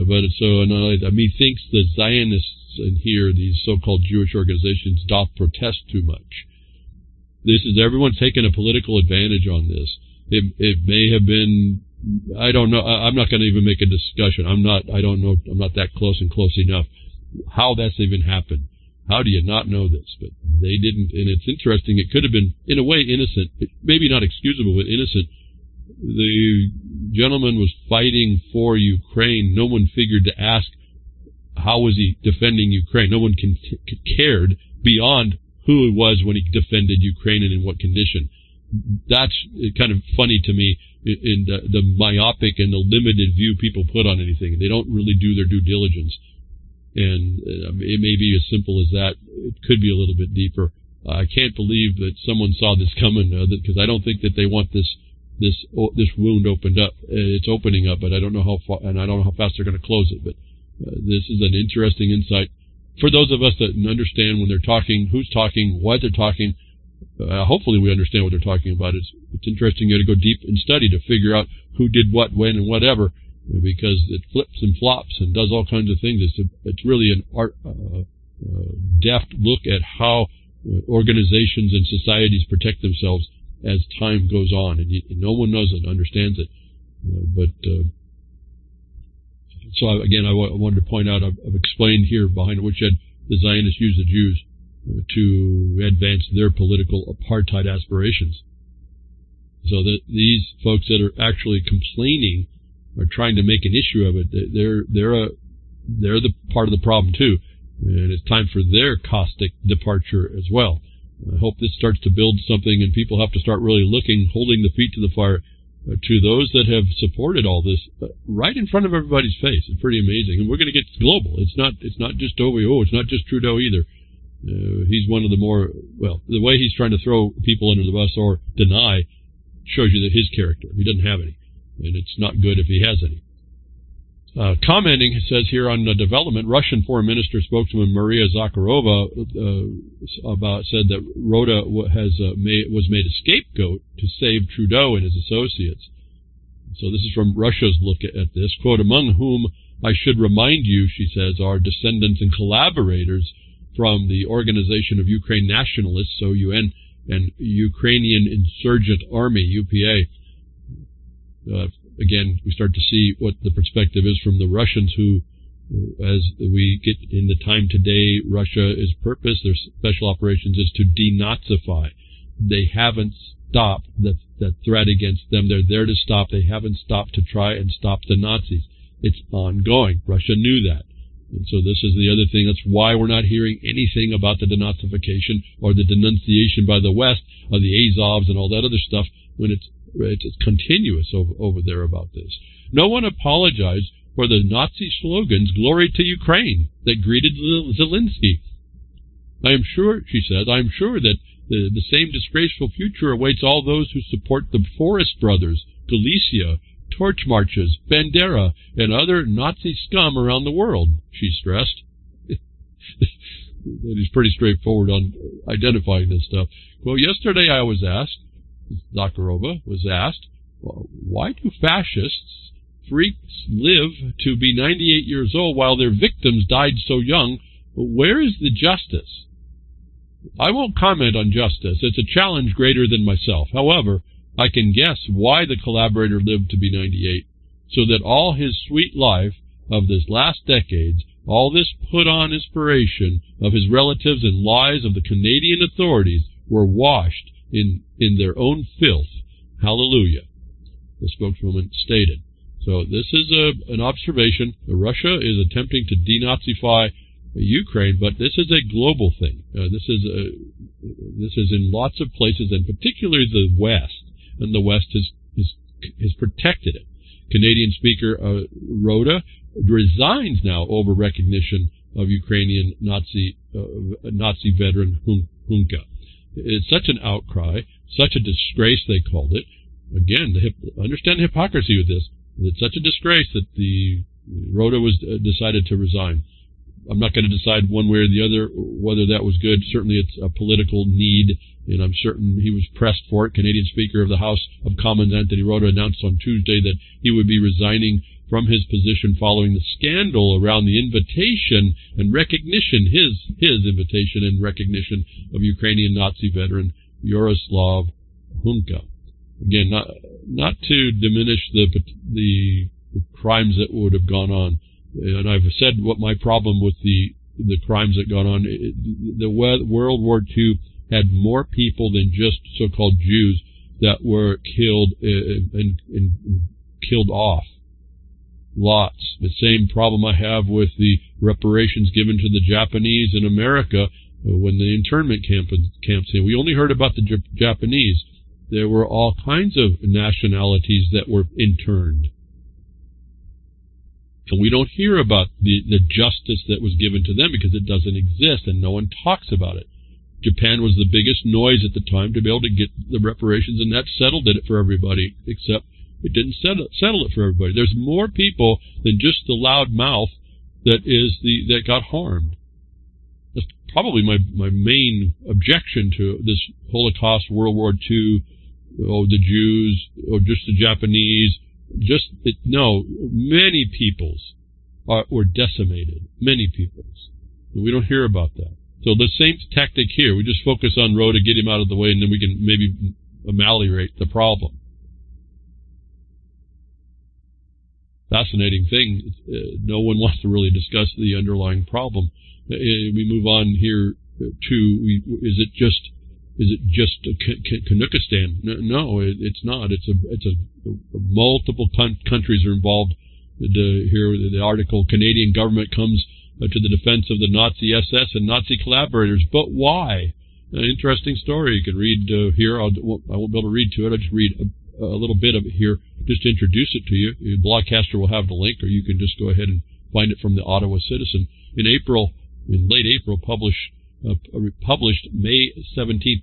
Methinks the Zionists in here, these so-called Jewish organizations, doth protest too much. This is, everyone's taking a political advantage on this. It may have been, I don't know, I'm not going to even make a discussion. I'm not that close enough. How that's even happened. How do you not know this? But they didn't, and it's interesting. It could have been, in a way, innocent. Maybe not excusable, but innocent. The gentleman was fighting for Ukraine. No one figured to ask, how was he defending Ukraine? No one cared beyond who he was when he defended Ukraine and in what condition. That's kind of funny to me, in the myopic and the limited view people put on anything. They don't really do their due diligence. And it may be as simple as that. It could be a little bit deeper. I can't believe that someone saw this coming, because I don't think that they want this wound opened up. It's opening up, but I don't know how far, and I don't know how fast they're going to close it. But this is an interesting insight for those of us that understand when they're talking, who's talking, why they're talking. Hopefully we understand what they're talking about. It's interesting. You got to go deep and study to figure out who did what, when, and whatever. Because it flips and flops and does all kinds of things. It's really an deft look at how organizations and societies protect themselves as time goes on, and no one knows it, understands it. So again, I wanted to point out, I've explained here behind Woodshed, the Zionists use the Jews to advance their political apartheid aspirations. So that these folks that are actually complaining are trying to make an issue of it. They're the part of the problem too, and it's time for their caustic departure as well. I hope this starts to build something, and people have to start really looking, holding the feet to the fire to those that have supported all this right in front of everybody's face. It's pretty amazing, and we're going to get global. It's not just OVO. It's not just Trudeau either. He's one of the more, well, the way he's trying to throw people under the bus or deny shows you that his character. He doesn't have any. And it's not good if he has any. Commenting, it says here on development, Russian Foreign Minister spokeswoman Maria Zakharova said that Rhoda was made a scapegoat to save Trudeau and his associates. So this is from Russia's look at this. Quote, among whom I should remind you, she says, are descendants and collaborators from the Organization of Ukraine Nationalists, OUN, and Ukrainian Insurgent Army, UPA. Again, we start to see what the perspective is from the Russians who, as we get in the time today, Russia's purpose, their special operations, is to denazify. They haven't stopped the threat against them. They're there to stop. They haven't stopped to try and stop the Nazis. It's ongoing. Russia knew that. And so this is the other thing. That's why we're not hearing anything about the denazification or the denunciation by the West of the Azovs and all that other stuff when it's continuous over there about this. No one apologized for the Nazi slogans, glory to Ukraine, that greeted Zelensky. I am sure, she says, I am sure that the same disgraceful future awaits all those who support the Forest Brothers, Galicia, torch marches, Bandera, and other Nazi scum around the world, she stressed. He's pretty straightforward on identifying this stuff. Well, yesterday I was asked, Zakharova was asked, why do fascists, freaks, live to be 98 years old while their victims died so young? Where is the justice? I won't comment on justice. It's a challenge greater than myself. However, I can guess why the collaborator lived to be 98, so that all his sweet life of this last decades, all this put-on inspiration of his relatives and lies of the Canadian authorities were washed in their own filth, Hallelujah, the spokeswoman stated. So this is an observation. Russia is attempting to denazify Ukraine, but this is a global thing. This is in lots of places, and particularly the West, and the West has protected it. Canadian Speaker Rhoda resigns now over recognition of Ukrainian Nazi veteran Hunka. It's such an outcry, such a disgrace, they called it. Again, understand the hypocrisy with this. It's such a disgrace that the Rhoda was decided to resign. I'm not going to decide one way or the other whether that was good. Certainly it's a political need, and I'm certain he was pressed for it. Canadian Speaker of the House of Commons Anthony Rhoda announced on Tuesday that he would be resigning from his position following the scandal around the invitation and recognition, his invitation and recognition of Ukrainian Nazi veteran Yaroslav Hunka. Again, not to diminish the crimes that would have gone on. And I've said what my problem with the crimes that gone on. The World War II had more people than just so-called Jews that were killed and killed off. Lots. The same problem I have with the reparations given to the Japanese in America when the internment camps in. We only heard about the Japanese. There were all kinds of nationalities that were interned. And we don't hear about the justice that was given to them because it doesn't exist and no one talks about it. Japan was the biggest noise at the time to be able to get the reparations, and that settled it for everybody, except it didn't settle it for everybody. There's more people than just the loud mouth that got harmed. That's probably my main objection to this Holocaust, World War II, the Jews, or just the Japanese. No, many peoples were decimated. Many peoples. We don't hear about that. So the same tactic here. We just focus on Rhoda, get him out of the way, and then we can maybe ameliorate the problem. Fascinating thing. No one wants to really discuss the underlying problem. We move on here to, is it just Kanukistan? No, it's not. It's multiple countries are involved. Here, the article, Canadian government comes to the defense of the Nazi SS and Nazi collaborators. But why? An interesting story. You can read here. I won't be able to read to it. I'll just read a little bit of it here just to introduce it to you. The Blogcaster will have the link, or you can just go ahead and find it from the Ottawa Citizen. In late April, published May 17,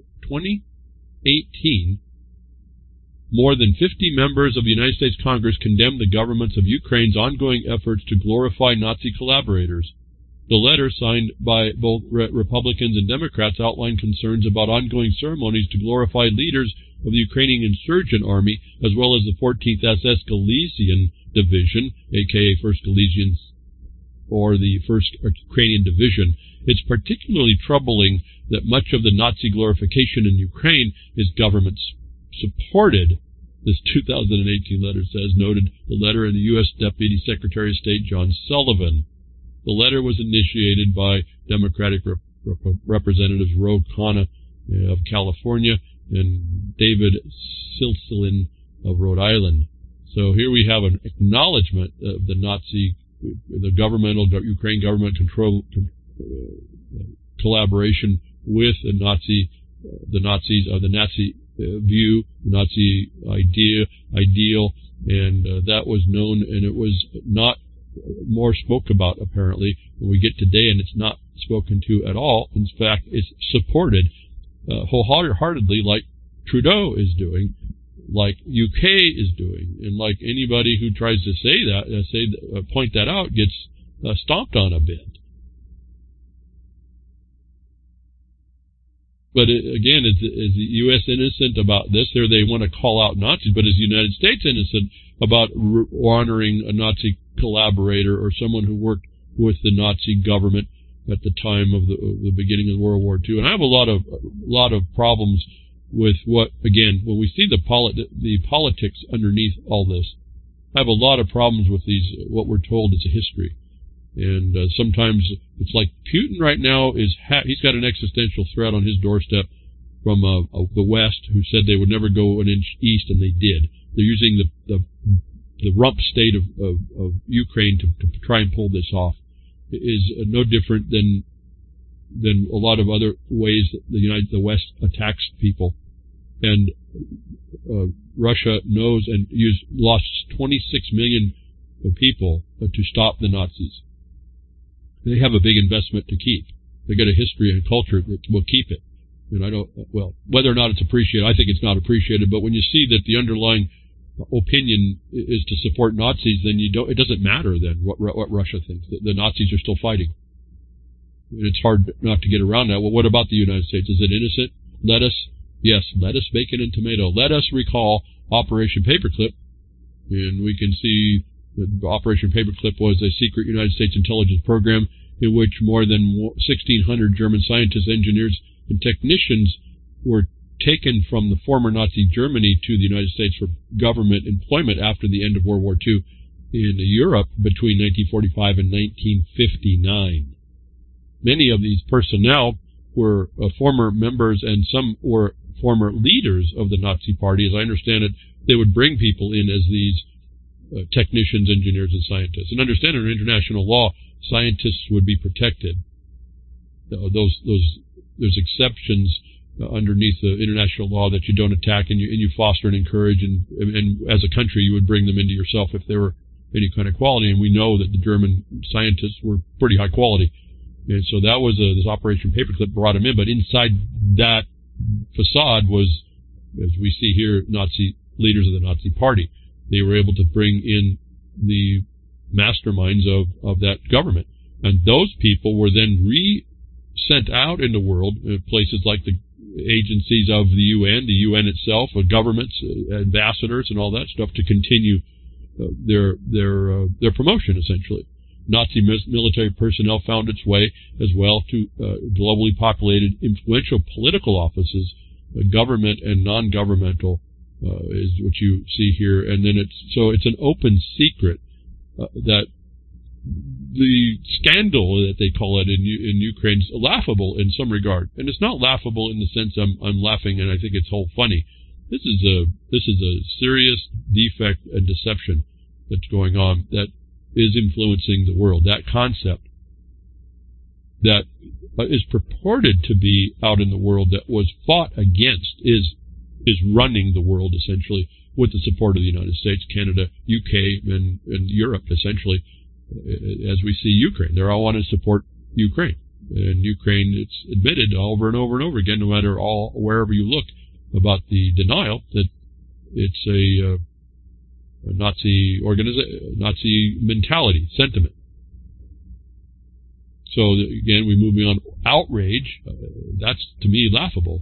2018, more than 50 members of the United States Congress condemned the governments of Ukraine's ongoing efforts to glorify Nazi collaborators. The letter, signed by both Republicans and Democrats, outlined concerns about ongoing ceremonies to glorify leaders of the Ukrainian insurgent army, as well as the 14th SS Galician Division, aka 1st Galicians, or the 1st Ukrainian Division. It's particularly troubling that much of the Nazi glorification in Ukraine is government-supported, this 2018 letter says, noted the letter in the U.S. Deputy Secretary of State John Sullivan. The letter was initiated by Democratic Representatives Ro Khanna of California and David Silsilin of Rhode Island. So here we have an acknowledgement of the Ukraine government control collaboration with the Nazi view, the Nazi ideal, and that was known, and it was not more spoke about apparently when we get today, and it's not spoken to at all. In fact, it's supported wholeheartedly, like Trudeau is doing, like UK is doing, and like anybody who tries to say that, point that out, gets stomped on a bit. But again, is the U.S. innocent about this? There they want to call out Nazis, but is the United States innocent about honoring a Nazi collaborator or someone who worked with the Nazi government at the time of the beginning of World War II? And I have a lot of problems with what, again, when we see the politics underneath all this, I have a lot of problems with what we're told is a history. And sometimes it's like Putin right now he's got an existential threat on his doorstep. from the West who said they would never go an inch east, and they did. They're using the rump state of Ukraine to try and pull this off. It is no different than a lot of other ways that the West attacks people. And Russia knows and lost 26 million people to stop the Nazis. They have a big investment to keep. They got a history and culture that will keep it. And whether or not it's appreciated, I think it's not appreciated. But when you see that the underlying opinion is to support Nazis, then it doesn't matter then what Russia thinks. The Nazis are still fighting. And it's hard not to get around that. Well, what about the United States? Is it innocent? Lettuce, bacon, and tomato. Let us recall Operation Paperclip. And we can see that Operation Paperclip was a secret United States intelligence program in which more than 1,600 German scientists, engineers, and technicians were taken from the former Nazi Germany to the United States for government employment after the end of World War II in Europe between 1945 and 1959. Many of these personnel were former members, and some were former leaders of the Nazi Party. As I understand it, they would bring people in as these technicians, engineers, and scientists. And understand under international law, scientists would be protected. There's exceptions underneath the international law that you don't attack, and you foster and encourage, and as a country you would bring them into yourself if they were any kind of quality. And we know that the German scientists were pretty high quality. And so that was this Operation Paperclip brought them in. But inside that facade was, as we see here, Nazi leaders of the Nazi Party. They were able to bring in the masterminds of that government. And those people were then sent out in the world, places like the agencies of the UN itself, governments, ambassadors, and all that stuff, to continue their promotion, essentially. Nazi military personnel found its way as well to globally populated influential political offices, government and non-governmental, is what you see here. And then it's an open secret that the scandal that they call it in Ukraine is laughable in some regard, and it's not laughable in the sense I'm laughing and I think it's all funny. This is a serious defect and deception that's going on that is influencing the world. That concept that is purported to be out in the world that was fought against is running the world essentially with the support of the United States, Canada, UK, and Europe essentially. As we see Ukraine, they all want to support Ukraine, and Ukraine, it's admitted over and over and over again, no matter wherever you look, about the denial that it's a Nazi mentality, sentiment. So again, we move beyond outrage. That's to me laughable.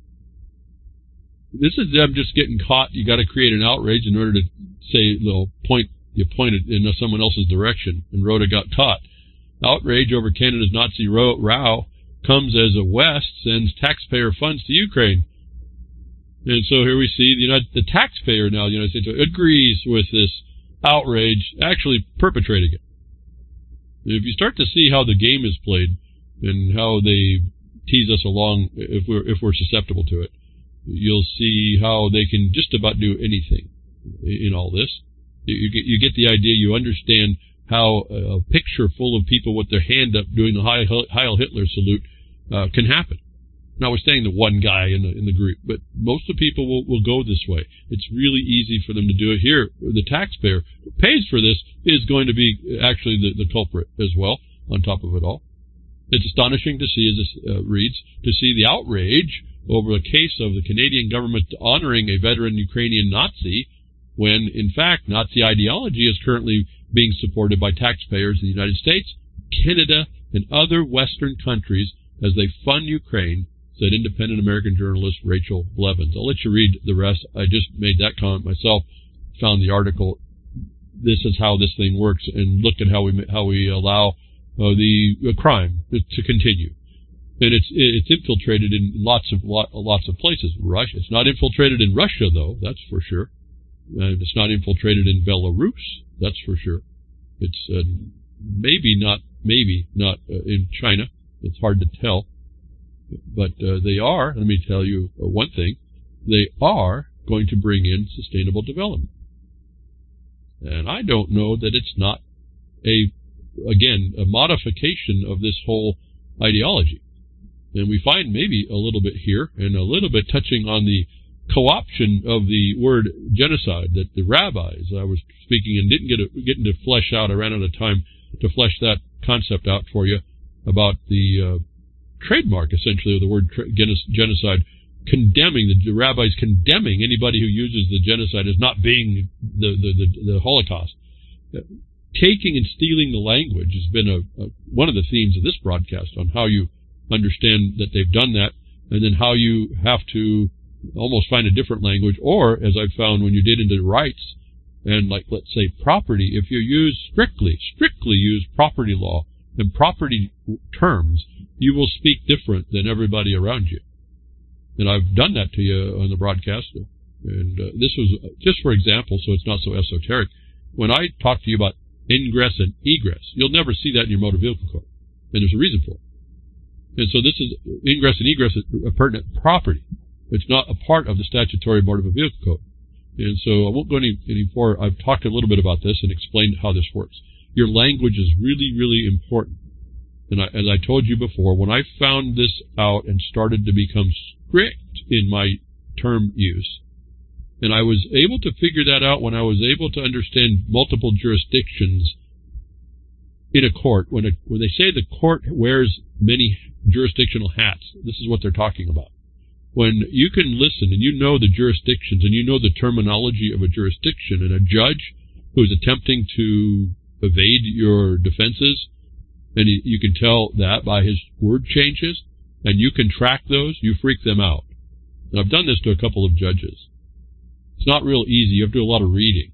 This is them just getting caught. You got to create an outrage in order to say they'll point. You pointed in someone else's direction, and Rhoda got caught. Outrage over Canada's Nazi row comes as the West sends taxpayer funds to Ukraine. And so here we see the taxpayer now, the United States, agrees with this outrage, actually perpetrating it. And if you start to see how the game is played and how they tease us along if we're susceptible to it, you'll see how they can just about do anything in all this. You get the idea. You understand how a picture full of people with their hand up doing the Heil Hitler salute can happen. Notwithstanding the one guy in the group, but most of the people will go this way. It's really easy for them to do it. Here, the taxpayer who pays for this is going to be actually the culprit as well, on top of it all. It's astonishing to see, as this reads, to see the outrage over a case of the Canadian government honoring a veteran Ukrainian Nazi, when, in fact, Nazi ideology is currently being supported by taxpayers in the United States, Canada, and other Western countries as they fund Ukraine, said independent American journalist Rachel Blevins. I'll let you read the rest. I just made that comment myself, found the article. This is how this thing works, and look at how we allow the crime to continue. And it's infiltrated in lots of places. Russia. It's not infiltrated in Russia, though. That's for sure. And it's not infiltrated in Belarus. That's for sure. It's maybe not in China. It's hard to tell. But they are, let me tell you one thing, they are going to bring in sustainable development. And I don't know that it's not a modification of this whole ideology. And we find maybe a little bit here, and a little bit touching on the co-option of the word genocide, that the rabbis, I was speaking and didn't get into flesh out, I ran out of time to flesh that concept out for you, about the trademark, essentially, of the word genocide, condemning, the rabbis condemning anybody who uses the genocide as not being the Holocaust. Taking and stealing the language has been one of the themes of this broadcast, on how you understand that they've done that, and then how you have to almost find a different language, or, as I've found, when you get into rights and, like, let's say property, if you use strictly use property law and property terms, you will speak different than everybody around you. And I've done that to you on the broadcast. And this was just for example, so it's not so esoteric. When I talk to you about ingress and egress, you'll never see that in your motor vehicle code. And there's a reason for it. And so this is ingress and egress is a pertinent property. It's not a part of the statutory motor vehicle code. And so I won't go any further. I've talked a little bit about this and explained how this works. Your language is really, really important. And as I told you before, when I found this out and started to become strict in my term use, and I was able to figure that out when I was able to understand multiple jurisdictions in a court. When they say the court wears many jurisdictional hats, this is what they're talking about. When you can listen and you know the jurisdictions and you know the terminology of a jurisdiction, and a judge who's attempting to evade your defenses, and you can tell that by his word changes, and you can track those, you freak them out. And I've done this to a couple of judges. It's not real easy. You have to do a lot of reading.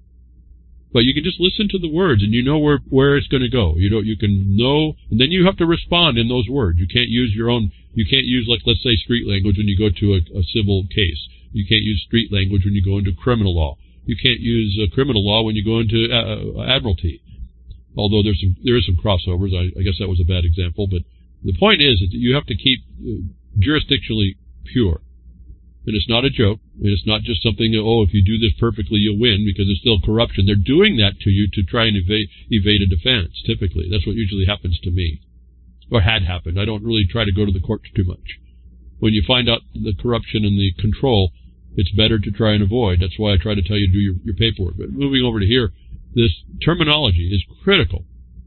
But you can just listen to the words, and you know where it's going to go. You can know, and then you have to respond in those words. You can't use your own, you can't use, like, let's say, street language when you go to a civil case. You can't use street language when you go into criminal law. You can't use criminal law when you go into admiralty. Although there is some crossovers. I guess that was a bad example. But the point is that you have to keep jurisdictionally pure. And it's not a joke. And it's not just something, if you do this perfectly, you'll win, because it's still corruption. They're doing that to you to try and evade a defense, typically. That's what usually happens to me, or had happened. I don't really try to go to the courts too much. When you find out the corruption and the control, it's better to try and avoid. That's why I try to tell you to do your paperwork. But moving over to here, this terminology is critical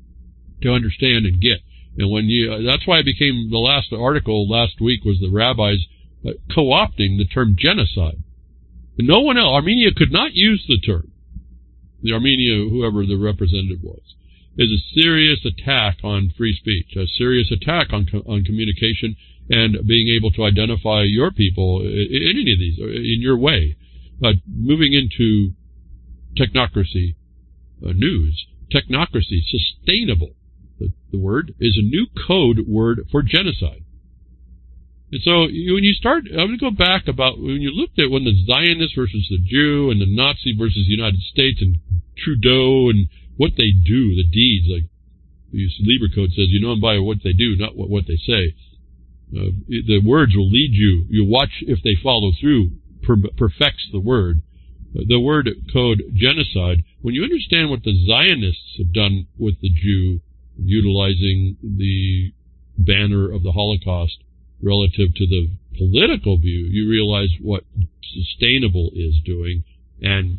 to understand and get. And when that's why I became, the last article last week was the rabbis co-opting the term genocide. And no one else, Armenia could not use the term. The Armenia, whoever the representative was, is a serious attack on free speech, a serious attack on communication and being able to identify your people in any of these, in your way. Moving into technocracy news, technocracy, sustainable, the word, is a new code word for genocide. And so when you start, I'm going to go back about when you looked at when the Zionist versus the Jew and the Nazi versus the United States and Trudeau and what they do, the deeds, like the Lieber Code says, you know them by what they do, not what they say. The words will lead you. You watch if they follow through, perfects the word. The word code genocide, when you understand what the Zionists have done with the Jew, utilizing the banner of the Holocaust relative to the political view, you realize what sustainable is doing, and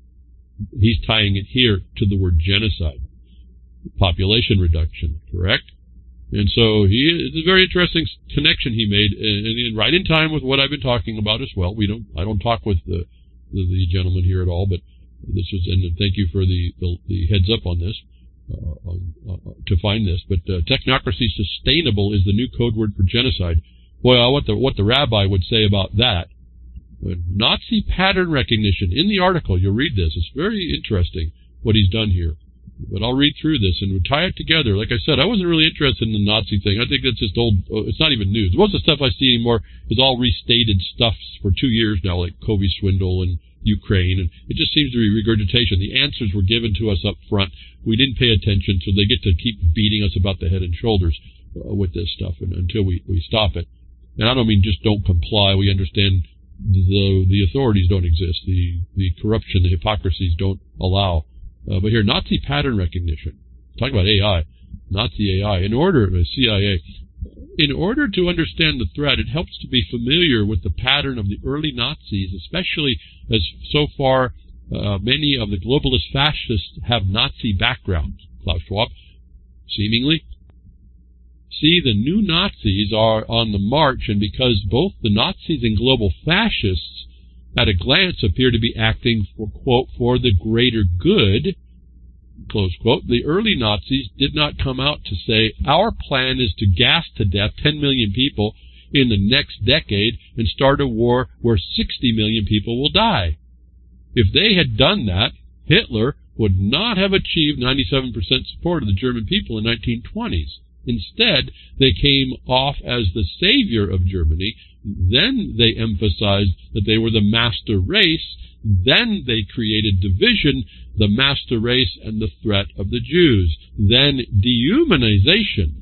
he's tying it here to the word genocide. Population reduction, correct? And so it's a very interesting connection he made, and right in time with what I've been talking about as well. I don't talk with the gentleman here at all, but this was, and thank you for the heads up on this, to find this. But technocracy sustainable is the new code word for genocide. Well, what the rabbi would say about that. Nazi pattern recognition. In the article, you'll read this. It's very interesting what he's done here. But I'll read through this and we'll tie it together. Like I said, I wasn't really interested in the Nazi thing. I think that's just old. It's not even news. Most of the stuff I see anymore is all restated stuff for 2 years now, like Covey Swindle and Ukraine. And it just seems to be regurgitation. The answers were given to us up front. We didn't pay attention, so they get to keep beating us about the head and shoulders with this stuff until we stop it. And I don't mean just don't comply. We understand the authorities don't exist. The corruption, the hypocrisies don't allow. But here, Nazi pattern recognition. Talk about AI. Nazi AI. CIA. In order to understand the threat, it helps to be familiar with the pattern of the early Nazis, especially as so far many of the globalist fascists have Nazi backgrounds. Klaus Schwab, seemingly. See, the new Nazis are on the march, and because both the Nazis and global fascists at a glance appear to be acting for, quote, for the greater good, close quote, the early Nazis did not come out to say, our plan is to gas to death 10 million people in the next decade and start a war where 60 million people will die. If they had done that, Hitler would not have achieved 97% support of the German people in the 1920s. Instead, they came off as the savior of Germany. Then they emphasized that they were the master race. Then they created division, the master race, and the threat of the Jews. Then dehumanization.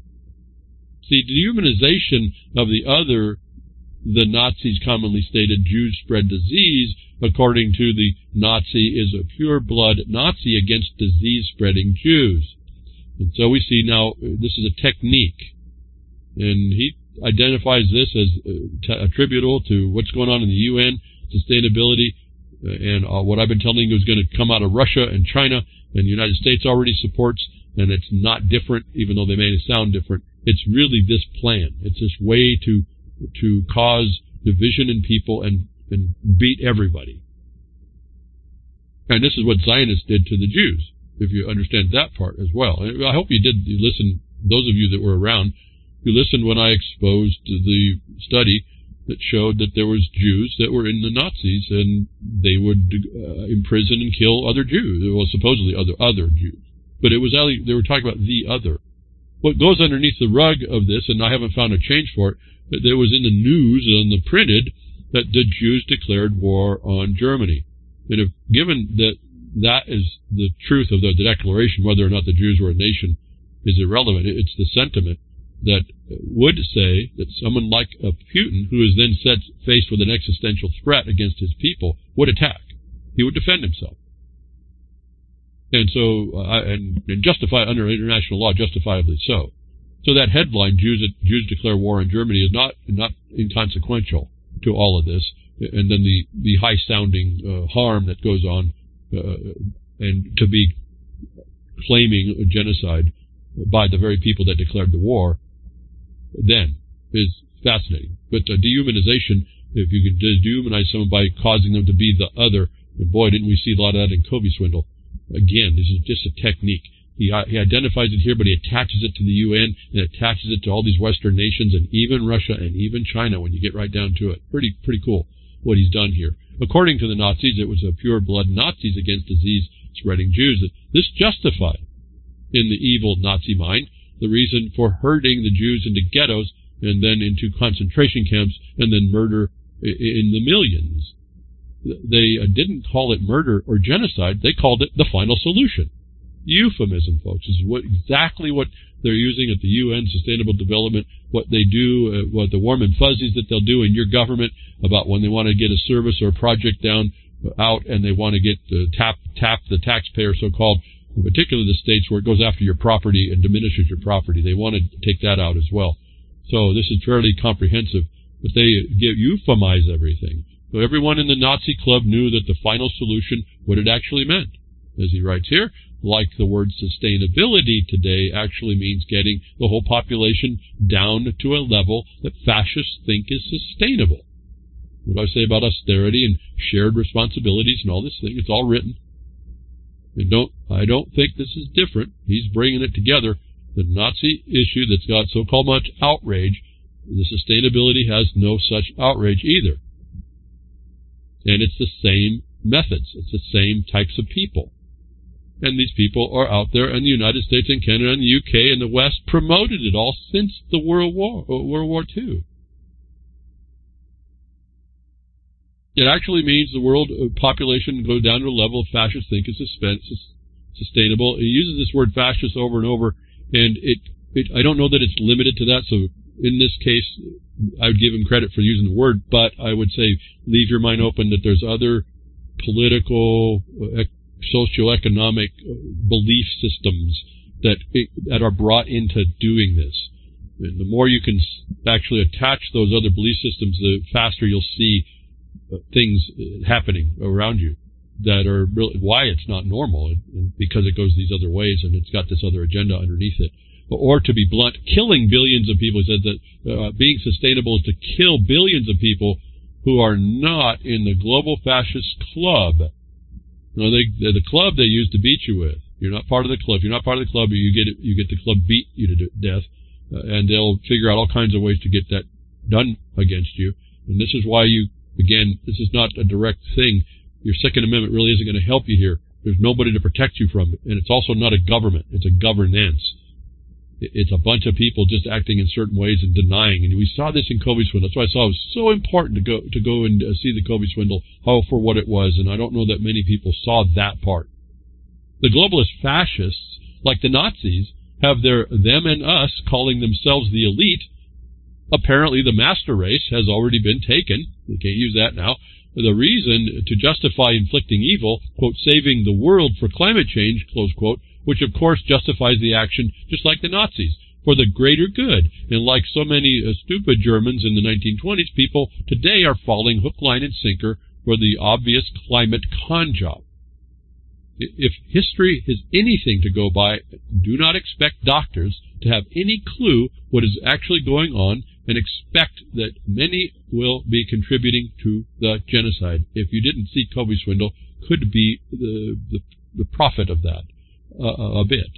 See, dehumanization of the Nazis commonly stated Jews spread disease, according to the Nazi, is a pure-blood Nazi against disease-spreading Jews. And so we see now this is a technique, and he identifies this as attributable to what's going on in the UN, sustainability, and what I've been telling you is going to come out of Russia and China, and the United States already supports, and it's not different, even though they may sound different. It's really this plan. It's this way to cause division in people and beat everybody. And this is what Zionists did to the Jews, if you understand that part as well. I hope you listen, those of you that were around, you listened when I exposed the study that showed that there was Jews that were in the Nazis, and they would imprison and kill other Jews, well, supposedly other Jews. But it was they were talking about the other. What goes underneath the rug of this, and I haven't found a change for it, but there was in the news, on the printed, that the Jews declared war on Germany. And if given that is the truth of the declaration, whether or not the Jews were a nation is irrelevant. It's the sentiment that would say that someone like Putin, who is then faced with an existential threat against his people, would attack. He would defend himself. And so, and justify under international law, justifiably so. So that headline, Jews declare war on Germany, is not inconsequential to all of this. And then the high-sounding harm that goes on, and to be claiming a genocide by the very people that declared the war, then is fascinating. But dehumanization, if you could dehumanize someone by causing them to be the other, and boy, didn't we see a lot of that in Kobe Swindle. Again, this is just a technique. He identifies it here, but he attaches it to the UN and attaches it to all these Western nations and even Russia and even China when you get right down to it. Pretty cool what he's done here. According to the Nazis, it was a pure-blood Nazis against disease-spreading Jews. This justified, in the evil Nazi mind, the reason for herding the Jews into ghettos and then into concentration camps and then murder in the millions. They didn't call it murder or genocide. They called it the final solution. Euphemism, folks, is exactly what they're using at the UN Sustainable Development, what they do, what the warm and fuzzies that they'll do in your government about when they want to get a service or a project out and they want to get tap the taxpayer, so-called, particularly the states where it goes after your property and diminishes your property. They want to take that out as well. So this is fairly comprehensive, but they euphemize everything. So everyone in the Nazi club knew that the final solution, what it actually meant. As he writes here, like the word sustainability today actually means getting the whole population down to a level that fascists think is sustainable. What I say about austerity and shared responsibilities and all this thing, it's all written. And I don't think this is different. He's bringing it together. The Nazi issue that's got so-called much outrage, the sustainability has no such outrage either. And it's the same methods. It's the same types of people. And these people are out there, and the United States and Canada and the UK and the West promoted it all since the World War II. It actually means the world population goes down to a level of fascists think is sustainable. He uses this word fascist over and over, and I don't know that it's limited to that, so in this case, I would give him credit for using the word, but I would say leave your mind open that there's other political, socioeconomic belief systems that are brought into doing this. And the more you can actually attach those other belief systems, the faster you'll see things happening around you that are really why it's not normal, and because it goes these other ways and it's got this other agenda underneath it. Or to be blunt, killing billions of people. He said that being sustainable is to kill billions of people who are not in the global fascist club. No, they're the club they use to beat you with. You're not part of the club. If you're not part of the club, you get the club beat you to death, and they'll figure out all kinds of ways to get that done against you. And this is why this is not a direct thing. Your Second Amendment really isn't going to help you here. There's nobody to protect you from it, and it's also not a government. It's a governance. It's a bunch of people just acting in certain ways and denying. And we saw this in Covey Swindle. That's why I saw it was so important to go and see the Covey Swindle, for what it was. And I don't know that many people saw that part. The globalist fascists, like the Nazis, have them and us calling themselves the elite. Apparently the master race has already been taken. We can't use that now. The reason to justify inflicting evil, quote, saving the world for climate change, close quote, which of course justifies the action just like the Nazis, for the greater good. And like so many stupid Germans in the 1920s, people today are falling hook, line, and sinker for the obvious climate con job. If history is anything to go by, do not expect doctors to have any clue what is actually going on, and expect that many will be contributing to the genocide. If you didn't see Covey Swindle, could be the prophet of that. A bit.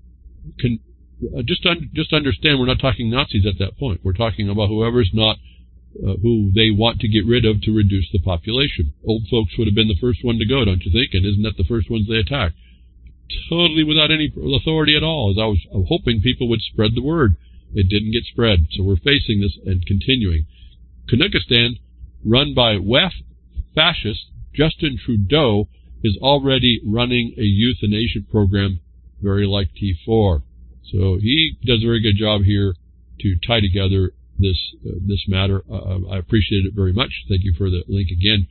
Just understand, we're not talking Nazis at that point. We're talking about whoever's not who they want to get rid of to reduce the population. Old folks would have been the first one to go, don't you think? And isn't that the first ones they attack? Totally without any authority at all. As I was hoping people would spread the word. It didn't get spread. So we're facing this and continuing. Kazakhstan, run by WEF fascist Justin Trudeau, is already running a euthanasia program very like T4. So he does a very good job here to tie together this matter. I appreciate it very much. Thank you for the link again.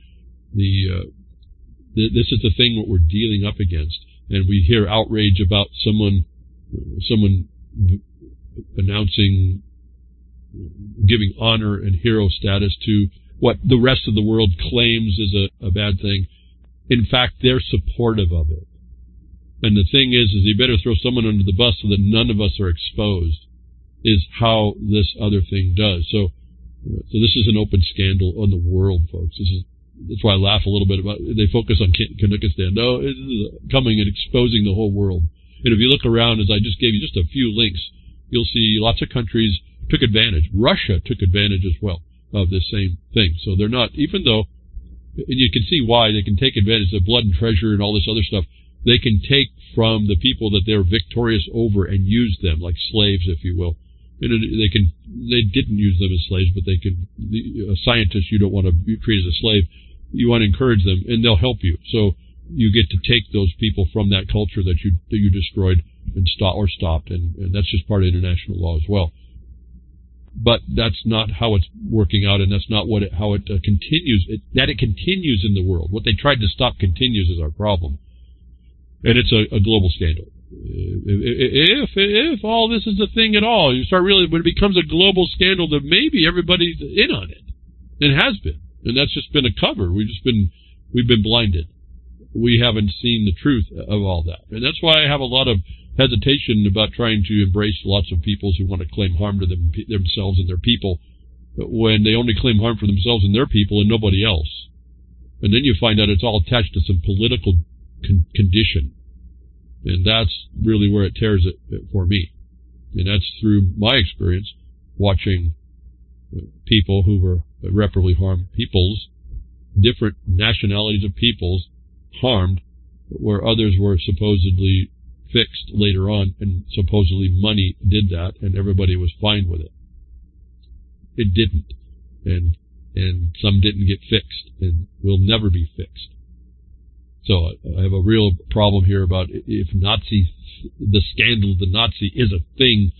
This is the thing what we're dealing up against, and we hear outrage about someone announcing, giving honor and hero status to what the rest of the world claims is a bad thing. In fact, they're supportive of it. And the thing is you better throw someone under the bus so that none of us are exposed, is how this other thing does. So this is an open scandal on the world, folks. That's why I laugh a little bit about it. They focus on Kazakhstan. No, it is coming and exposing the whole world. And if you look around, as I just gave you just a few links, you'll see lots of countries took advantage. Russia took advantage as well of this same thing. So they're not, even though, and you can see why they can take advantage of blood and treasure and all this other stuff. They can take from the people that they're victorious over and use them like slaves, if you will. And they didn't use them as slaves, but they can. A scientist you don't want to be treated as a slave. You want to encourage them, and they'll help you. So you get to take those people from that culture that you destroyed and stopped, and that's just part of international law as well. But that's not how it's working out, and that's not how it continues. That it continues in the world. What they tried to stop continues is our problem, and it's a global scandal. If all this is a thing at all, you start really, when it becomes a global scandal, then maybe everybody's in on it. It has been, and that's just been a cover. We've been blinded. We haven't seen the truth of all that, and that's why I have a lot of hesitation about trying to embrace lots of peoples who want to claim harm to themselves and their people, when they only claim harm for themselves and their people and nobody else. And then you find out it's all attached to some political condition. And that's really where it tears it for me. And that's through my experience watching people who were irreparably harmed, different nationalities of peoples harmed, where others were supposedly fixed later on, and supposedly money did that, and everybody was fine with it. It didn't. And some didn't get fixed, and will never be fixed. So I have a real problem here about if the scandal of the Nazi is a thing,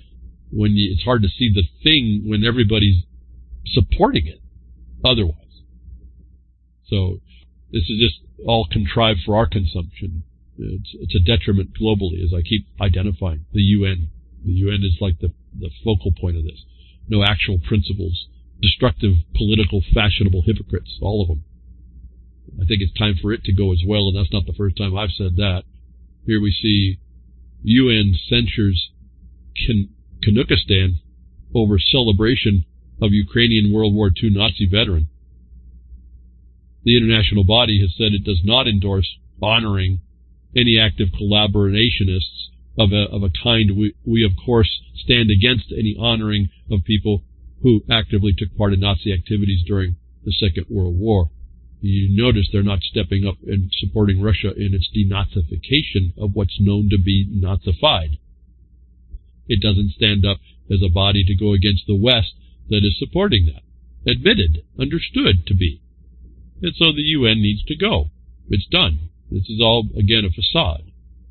it's hard to see the thing when everybody's supporting it otherwise. So this is just all contrived for our consumption. It's a detriment globally, as I keep identifying. The UN. The UN is like the focal point of this. No actual principles. Destructive, political, fashionable hypocrites. All of them. I think it's time for it to go as well, and that's not the first time I've said that. Here we see UN censures Kanukistan over celebration of Ukrainian World War II Nazi veteran. The international body has said it does not endorse honoring any active collaborationists of a kind. We of course stand against any honoring of people who actively took part in Nazi activities during the Second World War. You notice they're not stepping up and supporting Russia in its denazification of what's known to be Nazified. It doesn't stand up as a body to go against the West that is supporting that. Admitted, understood to be. And so the UN needs to go. It's done. This is all, again, a facade.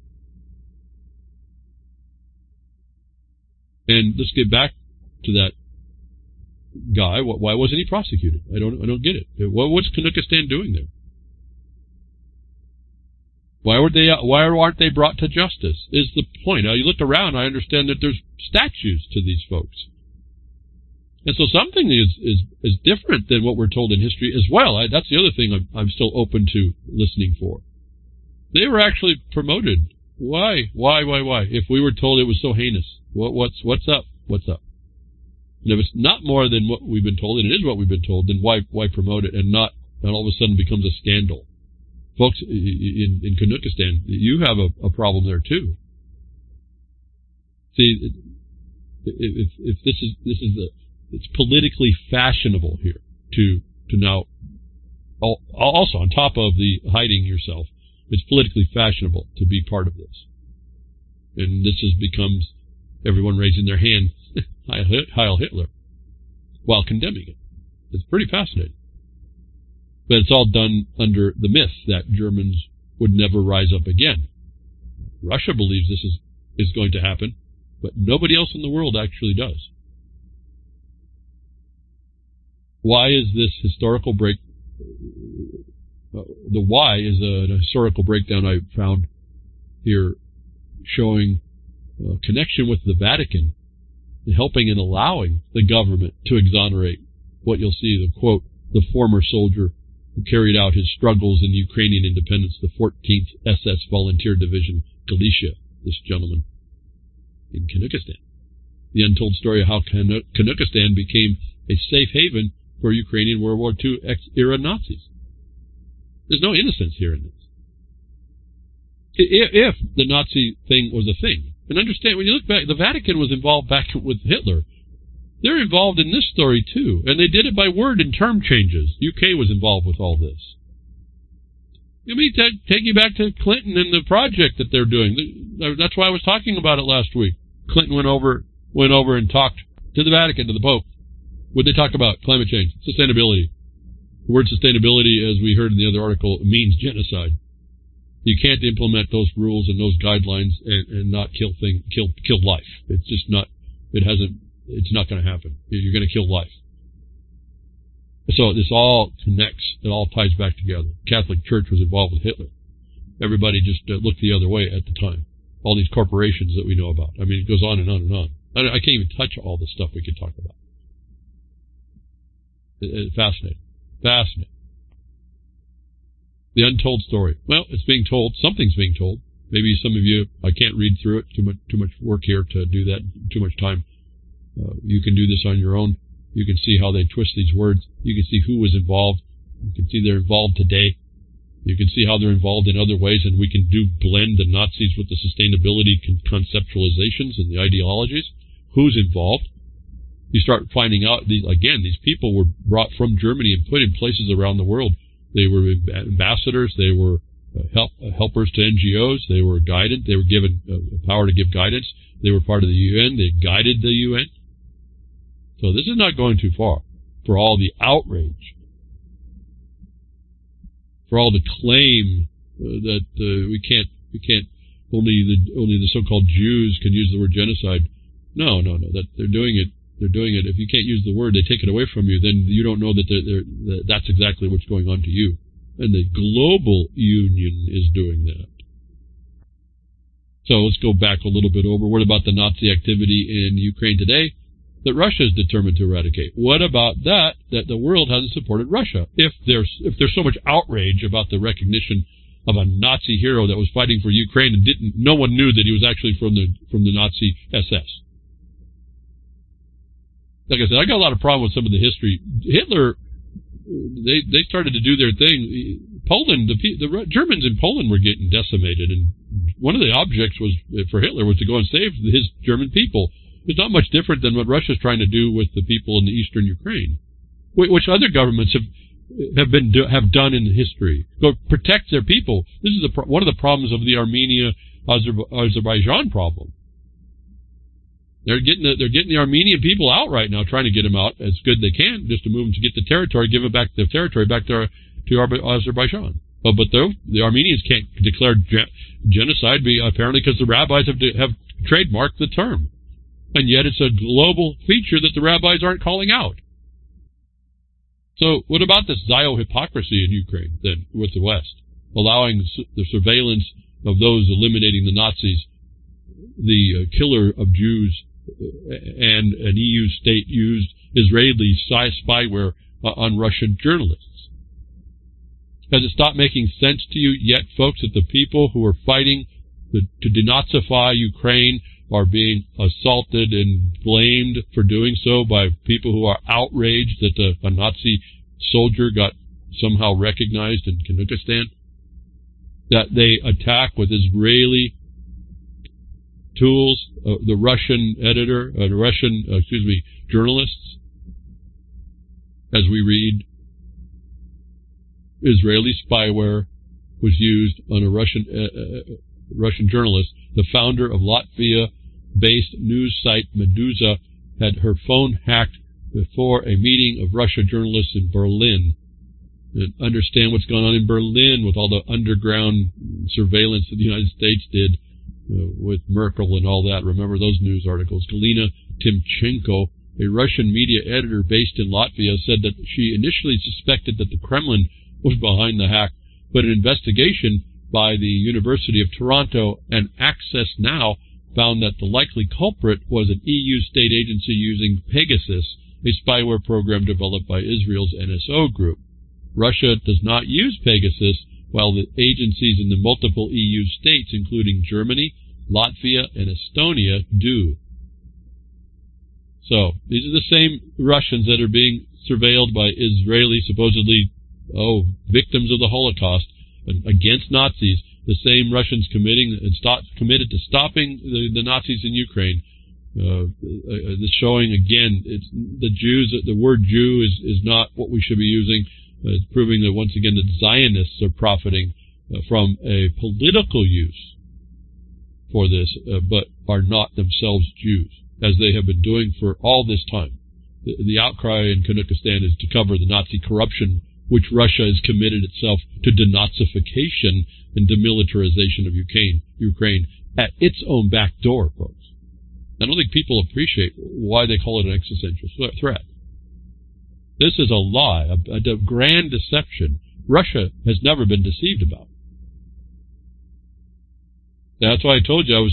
And let's get back to that guy. Why wasn't he prosecuted? I don't get it. What's Kanukistan doing there? Why aren't they brought to justice? Is the point. Now, you look around, I understand that there's statues to these folks. And so something is different than what we're told in history as well. That's the other thing I'm still open to listening for. They were actually promoted. Why? If we were told it was so heinous, what's up? What's up? And if it's not more than what we've been told, and it is what we've been told, then why promote it and not all of a sudden becomes a scandal? Folks, in Kanukistan, you have a problem there too. See, if this is it's politically fashionable here to now, also on top of the hiding yourself, it's politically fashionable to be part of this. And this becomes everyone raising their hand, Heil Hitler, while condemning it. It's pretty fascinating. But it's all done under the myth that Germans would never rise up again. Russia believes this is going to happen, but nobody else in the world actually does. Why is this historical break? The why is a historical breakdown I found here showing a connection with the Vatican, helping and allowing the government to exonerate what you'll see, the quote, the former soldier who carried out his struggles in Ukrainian independence, the 14th SS Volunteer Division, Galicia, this gentleman in Kanukistan. The untold story of how Kanukistan became a safe haven for Ukrainian World War II era Nazis. There's no innocence here in this. If the Nazi thing was a thing, and understand, when you look back, the Vatican was involved back with Hitler. They're involved in this story too, and they did it by word and term changes. UK was involved with all this. Let me take you back to Clinton and the project that they're doing. That's why I was talking about it last week. Clinton went over and talked to the Vatican, to the Pope. What they talk about? Climate change, sustainability. The word sustainability, as we heard in the other article, means genocide. You can't implement those rules and those guidelines and not kill life. It's just not. It's not going to happen. You're going to kill life. So this all connects. It all ties back together. Catholic Church was involved with Hitler. Everybody just looked the other way at the time. All these corporations that we know about. I mean, it goes on and on and on. I can't even touch all the stuff we could talk about. Fascinating. Fascinating. The untold story. Well, it's being told. Something's being told. Maybe some of you, I can't read through it. Too much work here to do that. Too much time. You can do this on your own. You can see how they twist these words. You can see who was involved. You can see they're involved today. You can see how they're involved in other ways, and we can blend the Nazis with the sustainability conceptualizations and the ideologies. Who's involved? You start finding out, these people were brought from Germany and put in places around the world. They were ambassadors. They were helpers to NGOs. They were guided. They were given power to give guidance. They were part of the UN. They guided the UN. So this is not going too far for all the outrage, for all the claim that we can't only the so-called Jews can use the word genocide. No. That they're doing it. They're doing it. If you can't use the word, they take it away from you. Then you don't know that that's exactly what's going on to you. And the global union is doing that. So let's go back a little bit over. What about the Nazi activity in Ukraine today that Russia is determined to eradicate? What about that the world hasn't supported Russia? If there's so much outrage about the recognition of a Nazi hero that was fighting for Ukraine and no one knew that he was actually from the Nazi SS. Like I said, I got a lot of problem with some of the history. Hitler, they started to do their thing. Poland, the Germans in Poland were getting decimated, and one of the objects for Hitler was to go and save his German people. It's not much different than what Russia's trying to do with the people in the eastern Ukraine, which other governments have done in history. Go protect their people. This is one of the problems of the Armenia-Azerbaijan problem. They're getting the Armenian people out right now, trying to get them out as good they can, just to move them to get the territory, give them back the territory back to Azerbaijan. But the Armenians can't declare genocide, apparently because the rabbis have trademarked the term, and yet it's a global feature that the rabbis aren't calling out. So what about this Zio-hypocrisy in Ukraine then with the West, allowing the surveillance of those eliminating the Nazis, the killer of Jews, and an EU state used Israeli spyware on Russian journalists? Has it stopped making sense to you yet, folks, that the people who are fighting to denazify Ukraine are being assaulted and blamed for doing so by people who are outraged that a Nazi soldier got somehow recognized in Kazakhstan? That they attack with Israeli tools the Russian journalists, as we read. Israeli spyware was used on a Russian journalist. The founder of Latvia-based news site Meduza had her phone hacked before a meeting of Russia journalists in Berlin. And understand what's going on in Berlin with all the underground surveillance that the United States did with Merkel and all that. Remember those news articles. Galina Timchenko, a Russian media editor based in Latvia, said that she initially suspected that the Kremlin was behind the hack, but an investigation by the University of Toronto and Access Now found that the likely culprit was an EU state agency using Pegasus, a spyware program developed by Israel's NSO group. Russia does not use Pegasus, while the agencies in the multiple EU states, including Germany, Latvia, and Estonia, do. So, these are the same Russians that are being surveilled by Israeli, supposedly, victims of the Holocaust, against Nazis, the same Russians committed to stopping the Nazis in Ukraine. Showing again, it's the Jews. The word Jew is not what we should be using. It's proving that once again the Zionists are profiting from a political use for this, but are not themselves Jews, as they have been doing for all this time. The outcry in Kazakhstan is to cover the Nazi corruption, which Russia has committed itself to denazification and demilitarization of Ukraine at its own back door, folks. I don't think people appreciate why they call it an existential threat. This is a lie, a grand deception Russia has never been deceived about. That's why I told you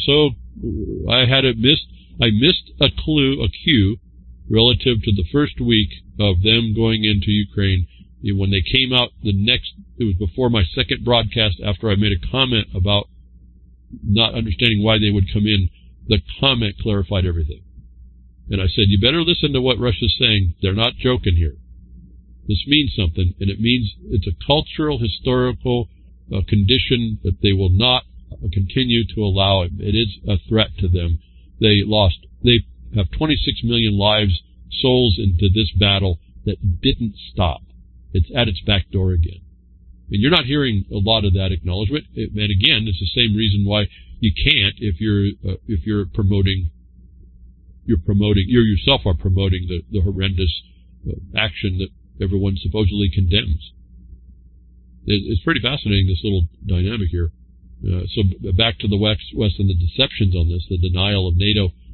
I missed a cue relative to the first week of them going into Ukraine. When they came out it was before my second broadcast after I made a comment about not understanding why they would come in. The comment clarified everything. And I said, you better listen to what Russia's saying. They're not joking here. This means something, and it means it's a cultural, historical condition that they will not continue to allow. It is a threat to them. They have 26 million lives, souls into this battle that didn't stop. It's at its back door again. And you're not hearing a lot of that acknowledgement. And again, it's the same reason why you can't if you're promoting. You yourself are promoting the horrendous action that everyone supposedly condemns. It's pretty fascinating, this little dynamic here. So back to the West and the deceptions on this, the denial of NATO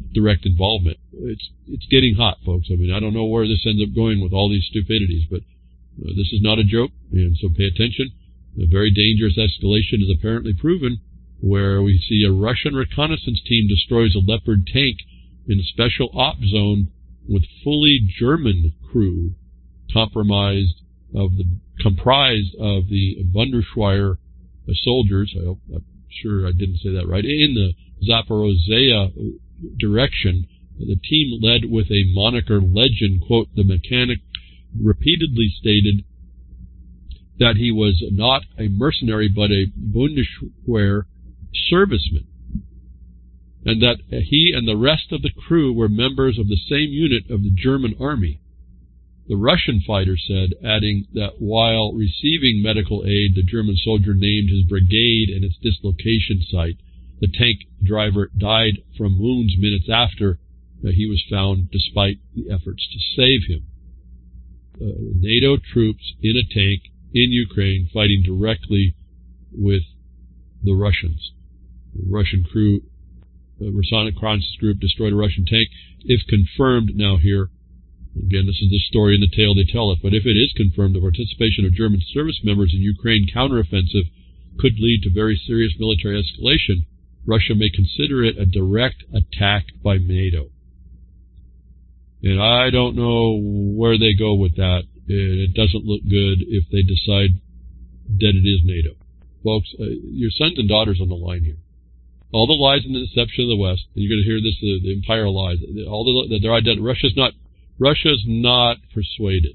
direct involvement. It's getting hot, folks. I mean, I don't know where this ends up going with all these stupidities, but this is not a joke, and so pay attention. A very dangerous escalation is apparently proven, where we see a Russian reconnaissance team destroys a Leopard tank in a special op zone with fully German crew comprised of the Bundeswehr soldiers. I'm sure I didn't say that right. In the Zaporozhye direction, the team led with a moniker legend. Quote, the mechanic repeatedly stated that he was not a mercenary but a Bundeswehr serviceman, and that he and the rest of the crew were members of the same unit of the German army. The Russian fighter said, adding that while receiving medical aid, the German soldier named his brigade and its dislocation site. The tank driver died from wounds minutes after he was found, despite the efforts to save him. NATO troops in a tank in Ukraine fighting directly with the Russians. The Russian crew, reconnaissance group, destroyed a Russian tank. If confirmed now here, again, this is the story in the tale they tell us, but if it is confirmed, the participation of German service members in Ukraine counteroffensive could lead to very serious military escalation. Russia may consider it a direct attack by NATO. And I don't know where they go with that. It doesn't look good if they decide that it is NATO. Folks, your sons and daughters on the line here. All the lies and the deception of the West, and you're going to hear this, the empire lies, all that they're identical. Russia's not persuaded.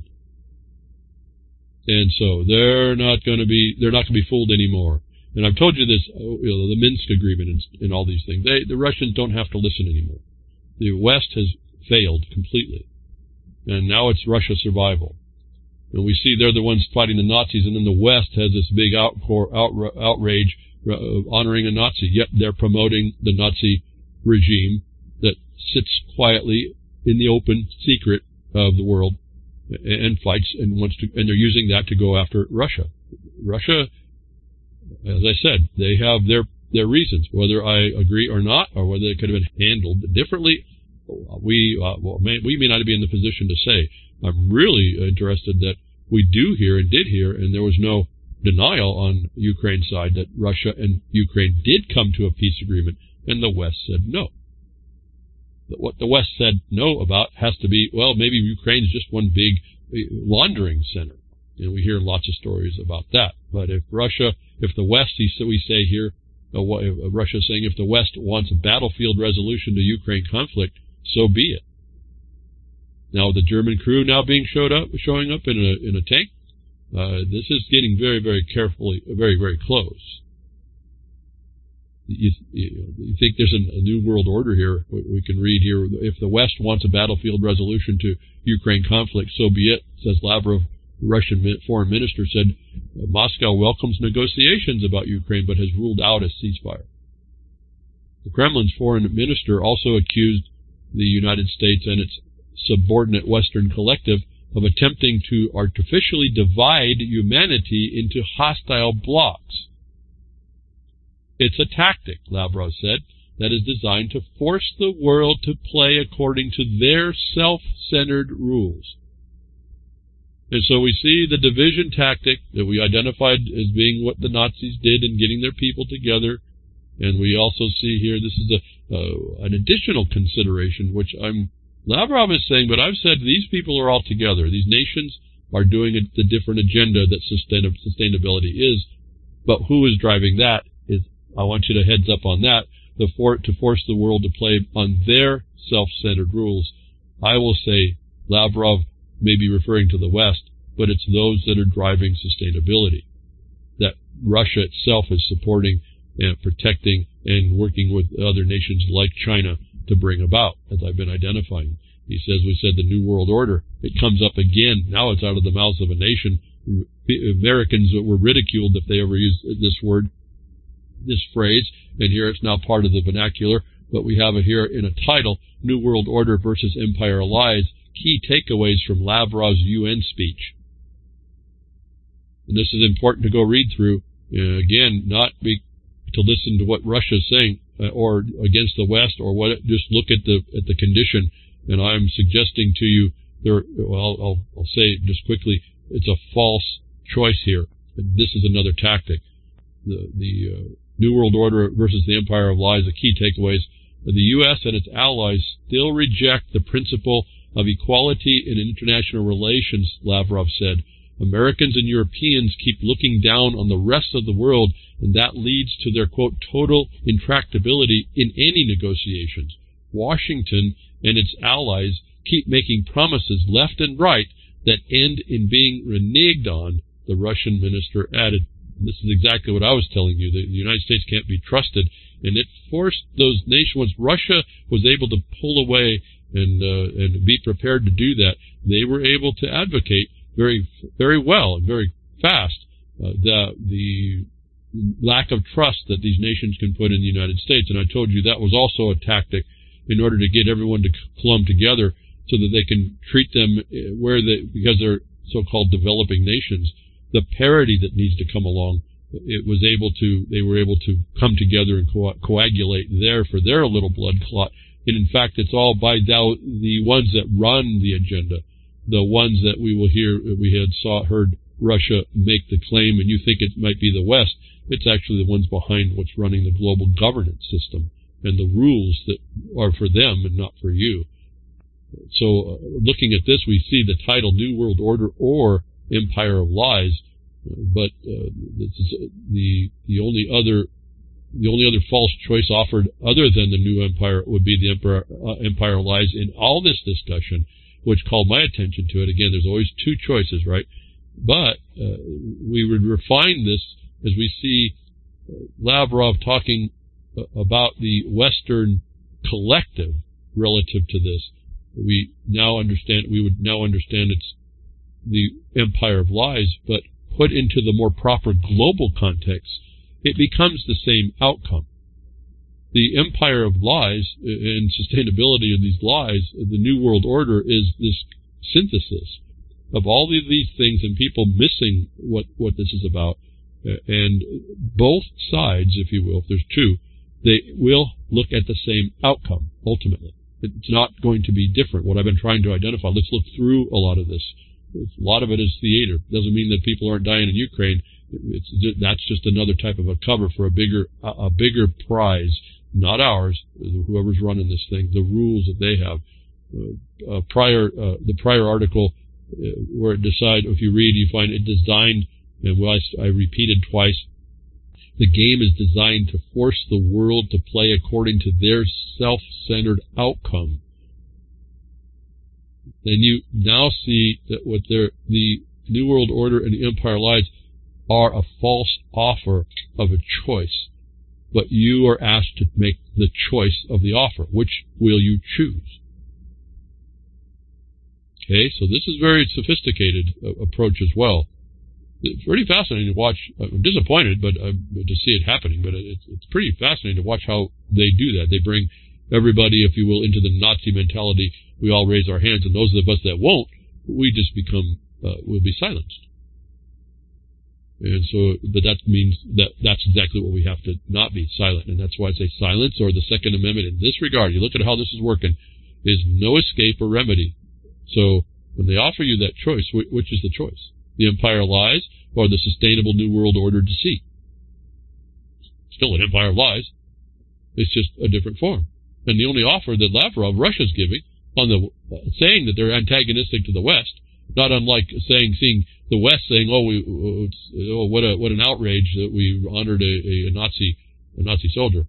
And so they're not going to be fooled anymore. And I've told you this, the Minsk agreement and all these things. The Russians don't have to listen anymore. The West has failed completely. And now it's Russia's survival. And we see they're the ones fighting the Nazis, and then the West has this big outrage honoring a Nazi. Yet they're promoting the Nazi regime that sits quietly in the open secret of the world and fights and and they're using that to go after Russia. Russia, as I said, they have their reasons, whether I agree or not, or whether it could have been handled differently. We may not be in the position to say. I'm really interested that we do hear and did hear, and there was no denial on Ukraine's side that Russia and Ukraine did come to a peace agreement, and the West said no. But what the West said no about has to be, well, maybe Ukraine's just one big laundering center. And we hear lots of stories about that. But if the West, we say here, Russia's saying if the West wants a battlefield resolution to Ukraine conflict, so be it. Now the German crew now showing up in a tank. This is getting very, very carefully, very, very close. You think there's a new world order here? We can read here, if the West wants a battlefield resolution to Ukraine conflict, so be it, says Lavrov. Russian foreign minister said Moscow welcomes negotiations about Ukraine but has ruled out a ceasefire. The Kremlin's foreign minister also accused the United States and its subordinate Western collective of attempting to artificially divide humanity into hostile blocs. It's a tactic, Lavrov said, that is designed to force the world to play according to their self-centered rules. And so we see the division tactic that we identified as being what the Nazis did in getting their people together. And we also see here, this is an additional consideration, which Lavrov is saying, but I've said these people are all together. These nations are doing the different agenda that sustainability is. But who is driving that? I want you to heads up on that, to force the world to play on their self-centered rules. I will say Lavrov may be referring to the West, but it's those that are driving sustainability, that Russia itself is supporting and protecting and working with other nations like China to bring about, as I've been identifying. He says, we said the New World Order. It comes up again. Now it's out of the mouths of a nation. Americans were ridiculed if they ever used this word, this phrase, and here it's now part of the vernacular, but we have it here in a title, New World Order versus Empire Allies, Key Takeaways from Lavrov's UN speech. And this is important to go read through, again, not to listen to what Russia's saying. or against the West, or what. Just look at the condition, and I'm suggesting to you Well, I'll say just quickly, it's a false choice here. This is another tactic. The New World Order versus the Empire of Lies. The key takeaways: the U.S. and its allies still reject the principle of equality in international relations, Lavrov said. Americans and Europeans keep looking down on the rest of the world, and that leads to their, quote, total intractability in any negotiations. Washington and its allies keep making promises left and right that end in being reneged on, the Russian minister added. This is exactly what I was telling you. The United States can't be trusted, and it forced those nations. Once Russia was able to pull away and be prepared to do that, they were able to advocate very, very well and very fast the lack of trust that these nations can put in the United States. And I told you that was also a tactic in order to get everyone to clump together so that they can treat them because they're so-called developing nations, the parity that needs to come along. They were able to come together and coagulate there for their little blood clot. And in fact, it's all by the ones that run the agenda, the ones that heard Russia make the claim, and you think it might be the West. It's actually the ones behind what's running the global governance system and the rules that are for them and not for you. So looking at this, we see the title New World Order or Empire of Lies, but this is the only other false choice offered other than the new empire would be the Empire of Lies in all this discussion, which called my attention to it. Again, there's always two choices, right? But we would refine this as we see Lavrov talking about the Western collective relative to this. We would now understand it's the Empire of Lies, but put into the more proper global context, it becomes the same outcome. The Empire of Lies and sustainability of these lies, the New World Order, is this synthesis of all of these things and people missing what this is about. And both sides, if you will, if there's two, they will look at the same outcome ultimately. It's not going to be different. What I've been trying to identify, let's look through a lot of this. A lot of it is theater. Doesn't mean that people aren't dying in Ukraine. That's just another type of a cover for a bigger prize, not ours. Whoever's running this thing, the rules that they have. The prior article where it decides, if you read, you find it designed, and I repeated twice. The game is designed to force the world to play according to their self-centered outcome. Then you now see that the New World Order and the Empire Lies are a false offer of a choice. But you are asked to make the choice of the offer. Which will you choose? Okay, so this is a very sophisticated approach as well. It's pretty fascinating to watch. I'm disappointed to see it happening, but it's pretty fascinating to watch how they do that. They bring everybody, if you will, into the Nazi mentality. We all raise our hands, and those of us that won't, we just will be silenced. And so, but that means that's exactly what we have to not be silent. And that's why I say silence, or the Second Amendment in this regard. You look at how this is working, is no escape or remedy. So when they offer you that choice, which is the choice? The Empire of Lies or the sustainable New World Order deceit? Still an Empire of Lies. It's just a different form. And the only offer that Lavrov, Russia's giving, saying that they're antagonistic to the West, not unlike seeing the West saying, what an outrage that we honored a Nazi soldier.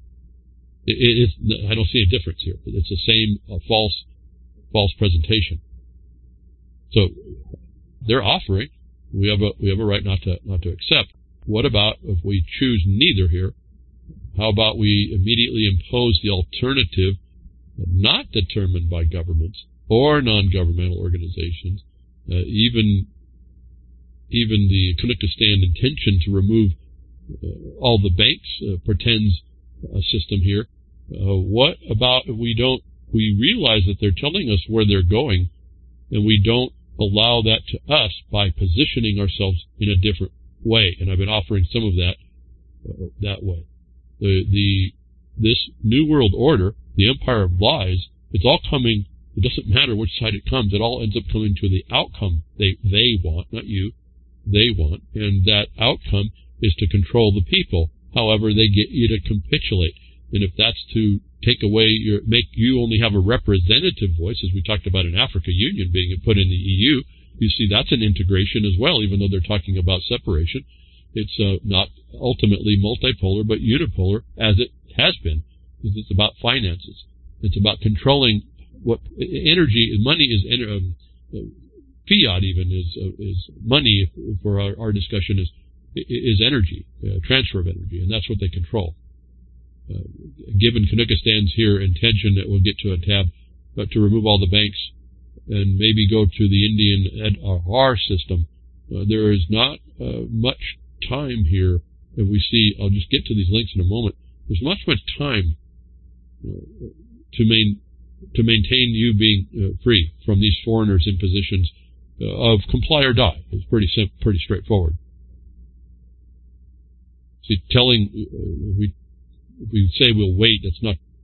I don't see a difference here. It's the same false presentation. So they're offering. We have a right not to accept. What about if we choose neither here? How about we immediately impose the alternative, not determined by governments or non-governmental organizations, even the Kyrgyzstan intention to remove all the banks pretends a system here. What about if we realize that they're telling us where they're going, and we don't allow that to us by positioning ourselves in a different way? And I've been offering some of that way. The this New World Order, the Empire of Lies, it's all coming. It doesn't matter which side it comes. It all ends up coming to the outcome they want, not you. They want, and that outcome is to control the people. However, they get you to capitulate, and if that's to take away make you only have a representative voice, as we talked about in Africa Union being put in the EU, you see that's an integration as well. Even though they're talking about separation, it's not ultimately multipolar but unipolar as it has been, because it's about finances. It's about controlling what energy, money is. Fiat even is money. For our discussion is energy, transfer of energy, and that's what they control. Given Kanukistan's here intention that we'll get to a tab, but to remove all the banks and maybe go to the Indian Aadhaar system, there is not much time here. And we see, I'll just get to these links in a moment. There's much time to maintain you being free from these foreigners in positions of comply or die. It's pretty straightforward. See, we say we'll wait. That's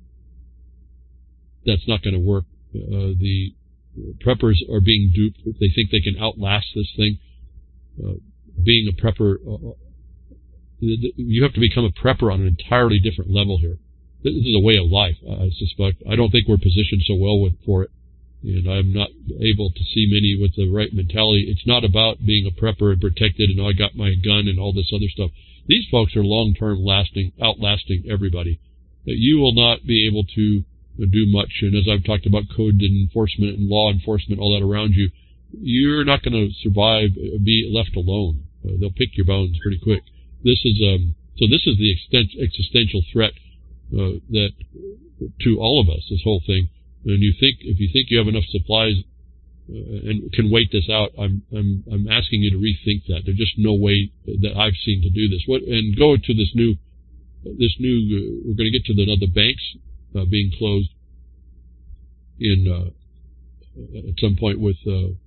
not going to work. The preppers are being duped. They think they can outlast this thing. Being a prepper, you have to become a prepper on an entirely different level here. This is a way of life, I suspect. I don't think we're positioned so well for it. And I'm not able to see many with the right mentality. It's not about being a prepper and protected and I got my gun and all this other stuff. These folks are long-term outlasting everybody. You will not be able to do much. And as I've talked about code enforcement and law enforcement, all that around you, you're not going to survive, be left alone. They'll pick your bones pretty quick. This is the existential threat that to all of us, this whole thing. And if you think you have enough supplies and can wait this out, I'm asking you to rethink that. There's just no way that I've seen to do this. And go to this new. We're going to get to the banks being closed in at some point with the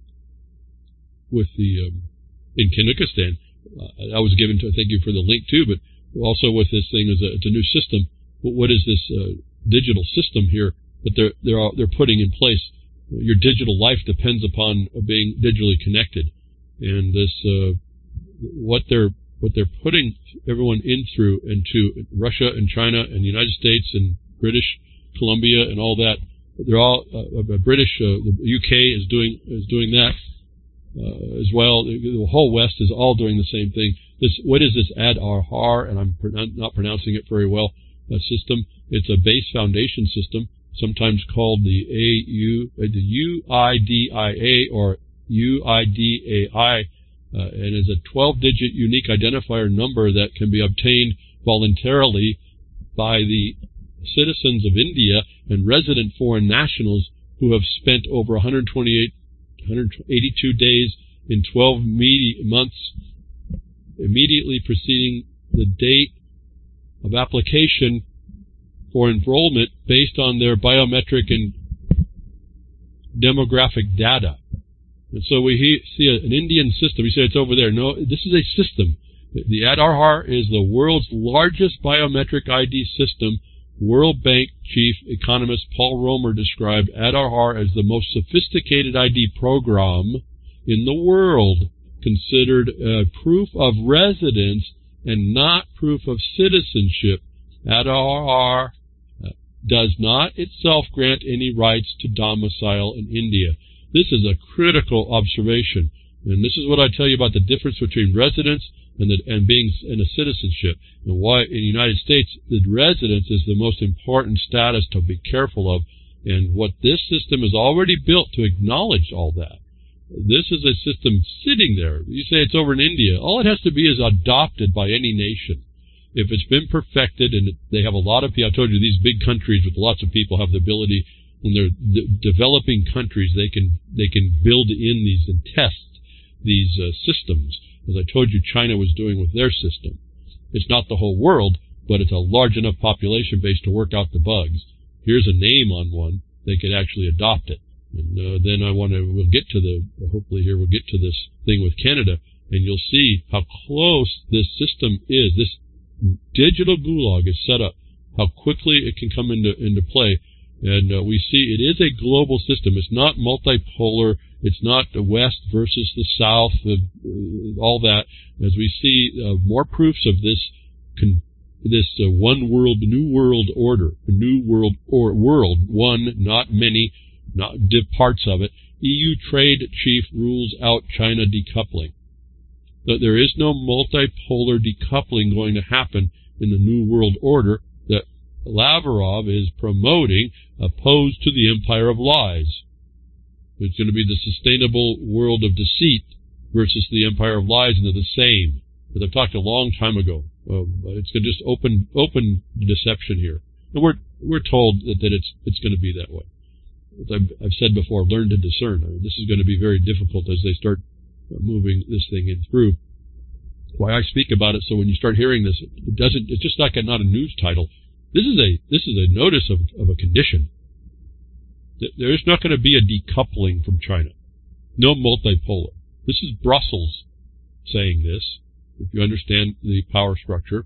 in Kanukustan. I was given to thank you for the link too, but also with this thing it's a new system. But what is this digital system here that they're putting in place? Your digital life depends upon being digitally connected, and this what they're putting everyone into Russia and China and the United States and British Columbia and all that. They're all British. The UK is doing that as well. The whole West is all doing the same thing. What is this Aadhaar? And I'm not pronouncing it very well. System. It's a base foundation system, sometimes called the UIDIA or UIDAI, and is a 12-digit unique identifier number that can be obtained voluntarily by the citizens of India and resident foreign nationals who have spent over 182 days in 12 months immediately preceding the date of application for enrollment based on their biometric and demographic data. And so we see an Indian system. We say it's over there. No, this is a system. The Aadhaar is the world's largest biometric ID system. World Bank chief economist Paul Romer described Aadhaar as the most sophisticated ID program in the world, considered proof of residence and not proof of citizenship. Aadhaar does not itself grant any rights to domicile in India. This is a critical observation, and this is what I tell you about the difference between residence and being in a citizenship, and why in the United States the residence is the most important status to be careful of, and what this system is already built to acknowledge all that. This is a system sitting there. You say it's over in India. All it has to be is adopted by any nation. If it's been perfected, and they have a lot of people, I told you these big countries with lots of people have the ability, when they're developing countries, they can build in these and test these systems. As I told you, China was doing with their system. It's not the whole world, but it's a large enough population base to work out the bugs. Here's a name on one. They could actually adopt it. And then we'll get to this thing with Canada, and you'll see how close this system is. This digital gulag is set up. how quickly it can come into play. And we see it is a global system. It's not multipolar. It's not the West versus the South, all that. As we see more proofs of this one world, new world order, new world one, not many, not parts of it. EU trade chief rules out China decoupling. That there is no multipolar decoupling going to happen in the new world order that Lavrov is promoting, opposed to the empire of lies. It's going to be the sustainable world of deceit versus the empire of lies, and they're the same. As I've talked a long time ago, it's going to just open deception here, and we're told that it's going to be that way. As I've said before, learn to discern. This is going to be very difficult as they start moving this thing in through. Why I speak about it, so when you start hearing this, it's just like not a news title. This is a notice of a condition. There is not going to be a decoupling from China. No multipolar. This is Brussels saying this, if you understand the power structure.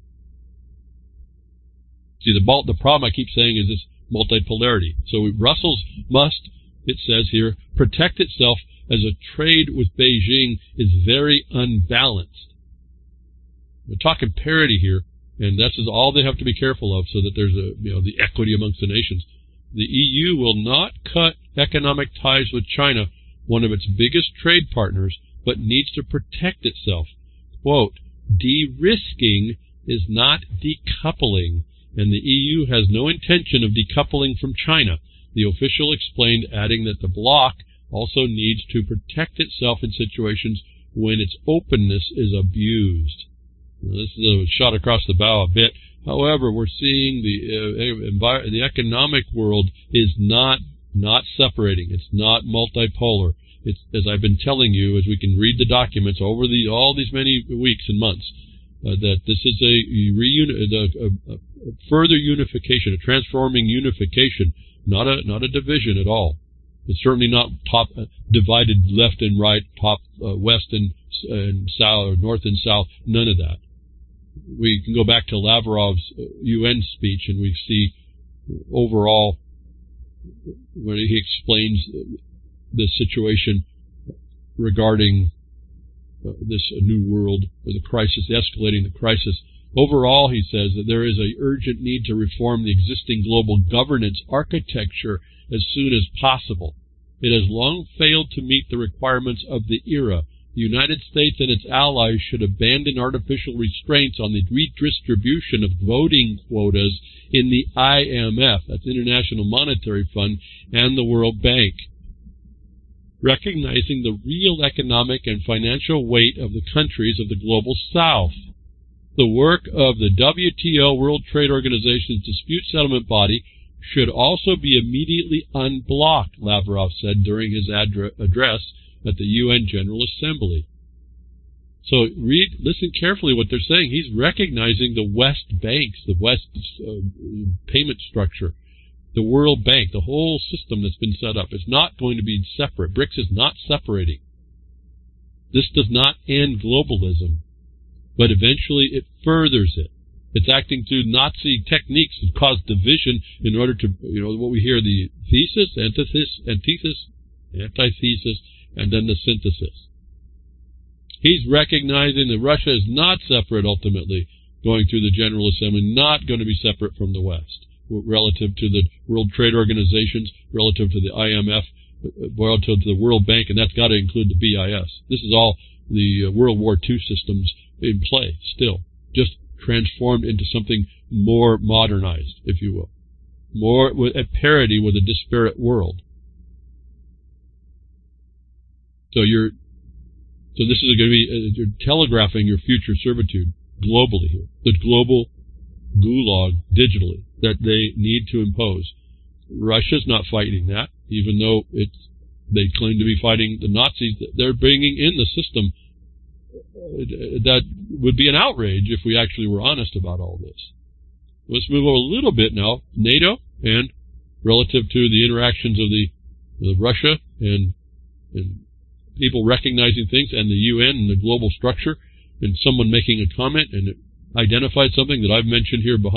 See, the problem I keep saying is this multipolarity. So Brussels must, it says here, protect itself as a trade with Beijing is very unbalanced. We're talking parity here, and this is all they have to be careful of, so that there's the equity amongst the nations. The EU will not cut economic ties with China, one of its biggest trade partners, but needs to protect itself. Quote, de-risking is not decoupling, and the EU has no intention of decoupling from China, the official explained, adding that the bloc also needs to protect itself in situations when its openness is abused. Now, this is a shot across the bow a bit. However, we're seeing the economic world is not separating. It's not multipolar. It's, as I've been telling you, as we can read the documents over all these many weeks and months, that this is a further unification, a transforming unification, not a division at all. It's certainly not divided left and right, west and south, or north and south. None of that. We can go back to Lavrov's UN speech, and we see overall when he explains the situation regarding this new world, or the crisis, escalating the crisis. Overall, he says that there is an urgent need to reform the existing global governance architecture as soon as possible. It has long failed to meet the requirements of the era. The United States and its allies should abandon artificial restraints on the redistribution of voting quotas in the IMF, that's International Monetary Fund, and the World Bank. Recognizing the real economic and financial weight of the countries of the global South. The work of the WTO, World Trade Organization's dispute settlement body, should also be immediately unblocked, Lavrov said during his address at the UN General Assembly. So listen carefully what they're saying. He's recognizing the West banks, the West payment structure, the World Bank, the whole system that's been set up. It's not going to be separate. BRICS is not separating. This does not end globalism, but eventually it furthers it. It's acting through Nazi techniques to cause division in order to, what we hear, the thesis, antithesis, and then the synthesis. He's recognizing that Russia is not separate ultimately, going through the General Assembly, not going to be separate from the West, relative to the World Trade Organizations, relative to the IMF, relative to the World Bank, and that's got to include the BIS. This is all the World War II systems in play still, just transformed into something more modernized, if you will, more at parity with a disparate world. So this is going to be you're telegraphing your future servitude globally here, the global gulag digitally that they need to impose. Russia's not fighting that, even though they claim to be fighting the Nazis. They're bringing in the system. That would be an outrage if we actually were honest about all this. Let's move over a little bit now. NATO, and relative to the interactions of the Russia and people recognizing things, and the UN and the global structure, and someone making a comment and it identified something that I've mentioned here behind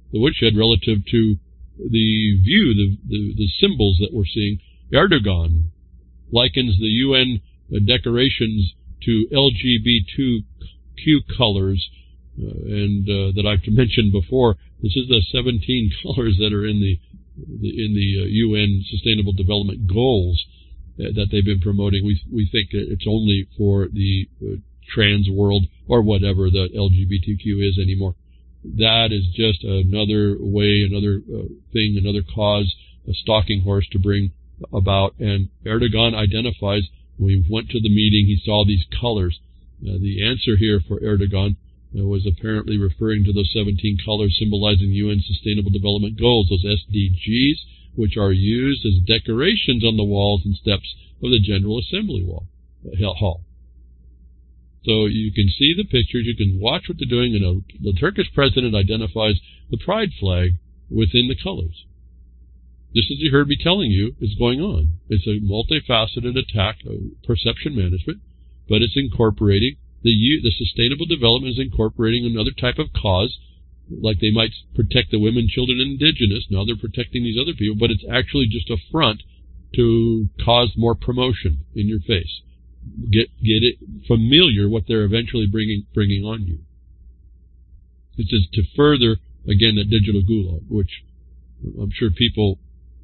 the woodshed relative to the view, the symbols that we're seeing. Erdogan likens the UN decorations to LGBTQ colors, and that I've mentioned before. This is the 17 colors that are in the UN Sustainable Development Goals that they've been promoting. We think it's only for the trans world or whatever the LGBTQ is anymore. That is just another way, another thing, another cause, a stalking horse to bring about. And Erdogan identifies, when we went to the meeting, he saw these colors. The answer here for Erdogan was apparently referring to those 17 colors symbolizing UN Sustainable Development Goals, those SDGs, which are used as decorations on the walls and steps of the General Assembly hall. So you can see the pictures, you can watch what they're doing, and the Turkish president identifies the pride flag within the colors. Just as you heard me telling you is going on. It's a multifaceted attack of perception management, but it's incorporating the sustainable development is incorporating another type of cause, like they might protect the women, children, and indigenous. Now they're protecting these other people, but it's actually just a front to cause more promotion in your face. Get it familiar what they're eventually bringing on you. This is to further, again, that digital gulag, which I'm sure people,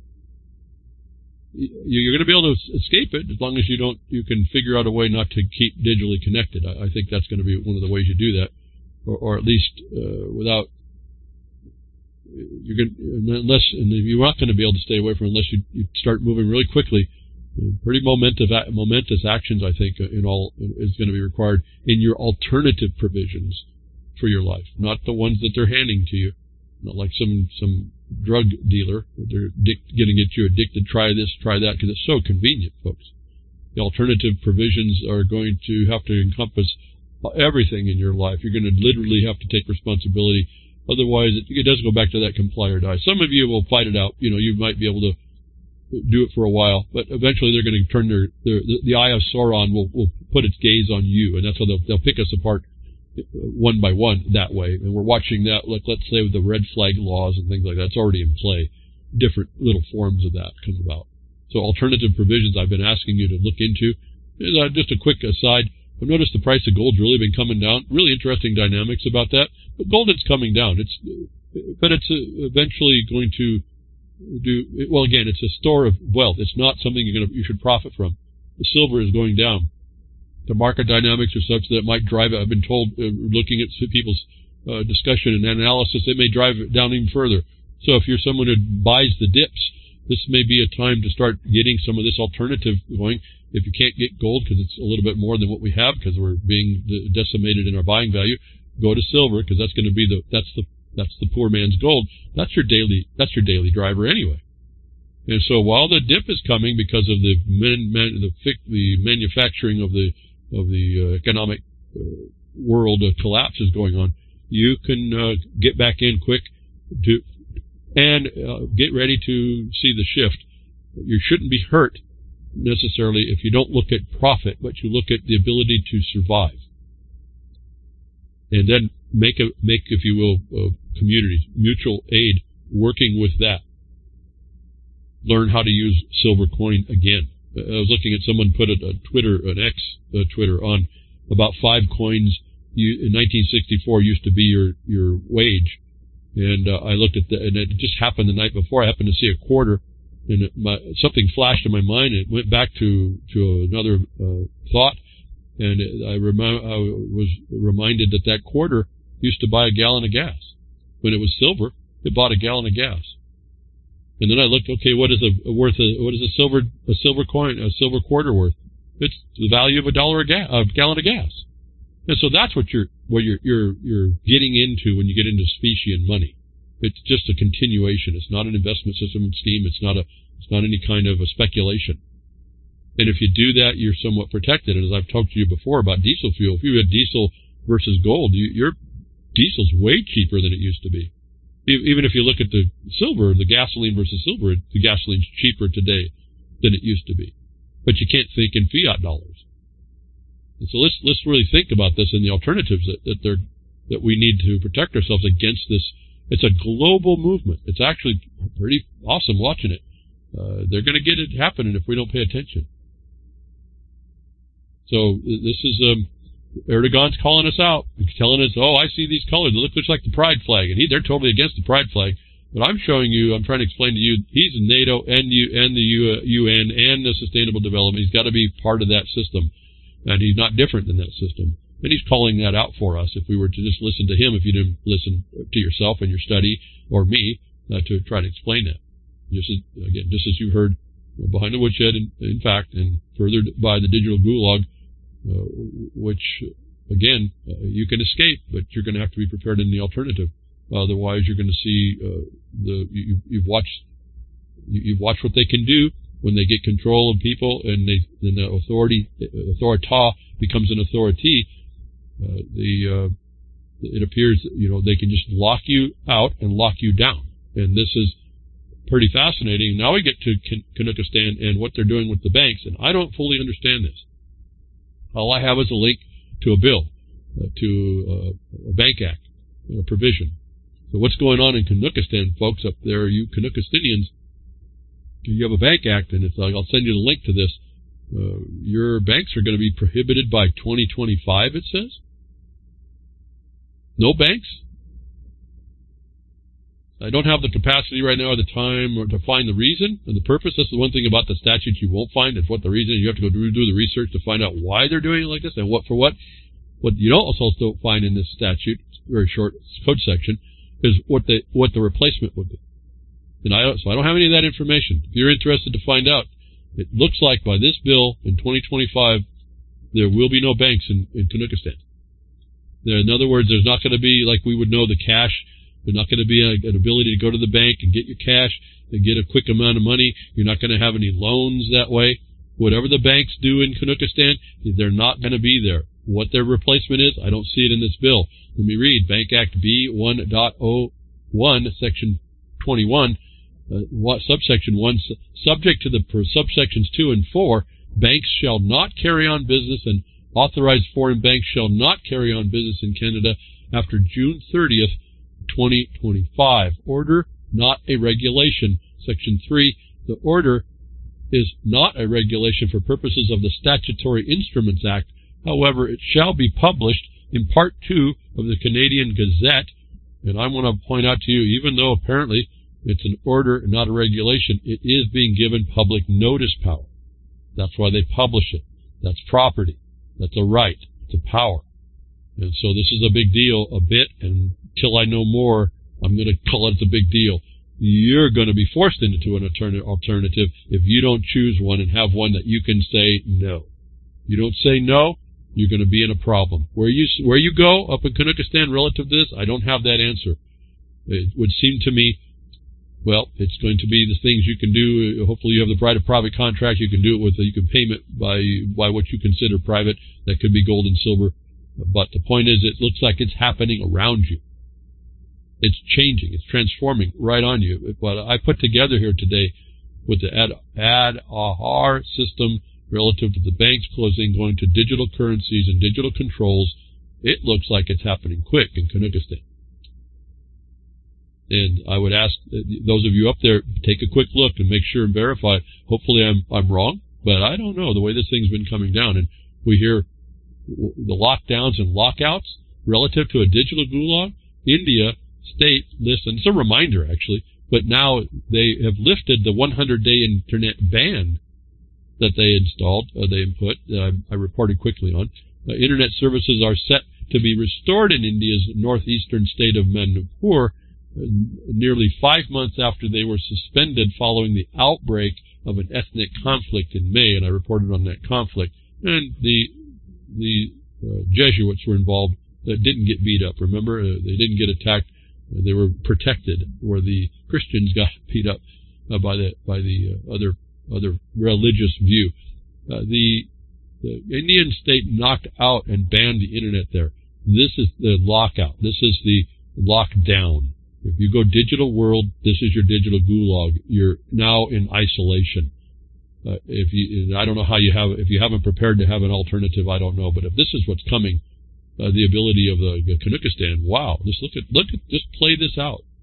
you're going to be able to escape it as long as you can figure out a way not to keep digitally connected. I think that's going to be one of the ways you do that, or at least without. You're not going to be able to stay away from it unless you start moving really quickly. Pretty momentous actions, I think, is going to be required in your alternative provisions for your life, not the ones that they're handing to you, not like some drug dealer. They're going to get you addicted. Try this, try that, because it's so convenient, folks. The alternative provisions are going to have to encompass everything in your life. You're going to literally have to take responsibility. Otherwise, it does go back to that comply or die. Some of you will fight it out. You might be able to do it for a while, but eventually they're going to turn the eye of Sauron will put its gaze on you, and that's how they'll pick us apart one by one that way. And we're watching that, like, let's say with the red flag laws and things like that. It's already in play. Different little forms of that come about. So alternative provisions I've been asking you to look into. Just a quick aside, I've noticed the price of gold's really been coming down. Really interesting dynamics about that. But gold is coming down. It's eventually going to well, again, it's a store of wealth. It's not something you should profit from. The silver is going down. The market dynamics are such that it might drive it. I've been told, looking at people's discussion and analysis, it may drive it down even further. So if you're someone who buys the dips, this may be a time to start getting some of this alternative going. If you can't get gold because it's a little bit more than what we have because we're being decimated in our buying value, go to silver because that's going to be that's the poor man's gold. That's your daily driver anyway. And so while the dip is coming because of the manufacturing of the economic world collapse is going on, you can get back in quick and get ready to see the shift. You shouldn't be hurt necessarily if you don't look at profit, but you look at the ability to survive. And then make, if you will, communities, mutual aid, working with that. Learn how to use silver coin again. I was looking at someone put an Twitter on about 5 coins in 1964 used to be your wage. And I looked at that, and it just happened the night before. I happened to see a quarter, and something flashed in my mind. And it went back to another thought, and I was reminded that quarter used to buy a gallon of gas. When it was silver, it bought a gallon of gas. And then I looked, okay, what is a silver coin, a silver quarter worth? It's the value of a gallon of gas. And so that's what you're getting into when you get into specie and money. It's just a continuation. It's not an investment system and scheme. It's not any kind of a speculation. And if you do that, you're somewhat protected. And as I've talked to you before about diesel fuel, if you had diesel versus gold, your diesel's way cheaper than it used to be. Even if you look at the silver, the gasoline versus silver, the gasoline's cheaper today than it used to be. But you can't think in fiat dollars. And so let's really think about this and the alternatives that we need to protect ourselves against this It's a global movement. It's actually pretty awesome watching it. They're going to get it happening if we don't pay attention. So this is Erdogan's calling us out. He's telling us, oh, I see these colors. It looks like the pride flag. And they're totally against the pride flag. But I'm showing you, I'm trying to explain to you, he's in NATO and the UN and the Sustainable Development. He's got to be part of that system. And he's not different than that system. And he's calling that out for us if we were to just listen to him, if you didn't listen to yourself in your study, or me, to try to explain that. Just as you've heard Behind the Woodshed, in fact, and furthered by the Digital Gulag, which, again, you can escape, but you're going to have to be prepared in the alternative. Otherwise, you're going to see you've watched what they can do when they get control of people, and then the authorita becomes an authority. It appears they can just lock you out and lock you down, and this is pretty fascinating. Now we get to Kanukistan and what they're doing with the banks, and I don't fully understand this. All I have is a link to a bill, to a Bank Act, a provision. So what's going on in Kanukistan, folks, up there, you Kanukistanians, you have a Bank Act, and it's like, I'll send you the link to this. Your banks are going to be prohibited by 2025, it says. No banks? I don't have the capacity right now or the time or to find the reason and the purpose. That's the one thing about the statute you won't find. It's what the reason. You have to go do the research to find out why they're doing it like this and what for what. What you also don't find in this statute, very short code section, is what the replacement would be. And so I don't have any of that information. If you're interested to find out, it looks like by this bill in 2025, there will be no banks in Kanukistan. In other words, there's not going to be, like we would know, the cash. There's not going to be an ability to go to the bank and get your cash and get a quick amount of money. You're not going to have any loans that way. Whatever the banks do in Kanukistan, they're not going to be there. What their replacement is, I don't see it in this bill. Let me read Bank Act B1.01, Section 21, subsection 1, subject to the subsections 2 and 4, banks shall not carry on business and authorized foreign banks shall not carry on business in Canada after June 30th, 2025. Order, not a regulation. Section 3, the order is not a regulation for purposes of the Statutory Instruments Act. However, it shall be published in Part 2 of the Canadian Gazette. And I want to point out to you, even though apparently it's an order and not a regulation, it is being given public notice power. That's why they publish it. That's property. That's a right. It's a power. And so this is a big deal a bit, and until I know more, I'm going to call it a big deal. You're going to be forced into an alternative if you don't choose one and have one that you can say no. You don't say no, you're going to be in a problem. Where you go up in Kanukistan relative to this, I don't have that answer. It would seem to me, well, it's going to be the things you can do. Hopefully you have the private contract. You can do it with, you can payment by what you consider private. That could be gold and silver. But the point is, it looks like it's happening around you. It's changing. It's transforming right on you. What I put together here today with the Aadhaar system relative to the banks closing, going to digital currencies and digital controls, it looks like it's happening quick in Kanukistan. And I would ask those of you up there, take a quick look and make sure and verify. Hopefully I'm wrong, but I don't know the way this thing's been coming down. And we hear the lockdowns and lockouts relative to a digital gulag. India state list, and it's a reminder actually, but now they have lifted the 100-day internet ban that they installed, they input, I reported quickly on. Internet services are set to be restored in India's northeastern state of Manipur nearly 5 months after they were suspended following the outbreak of an ethnic conflict in May, and I reported on that conflict. And the Jesuits were involved that didn't get beat up. Remember, they didn't get attacked. They were protected, where the Christians got beat up by the other religious view. The Indian state knocked out and banned the internet there. This is the lockout. This is the lockdown. If you go digital world, this is your digital gulag. You're now in isolation. I don't know how if you haven't prepared to have an alternative, I don't know. But if this is what's coming, the ability of the Kanukistan, wow! Just look at, just play this out.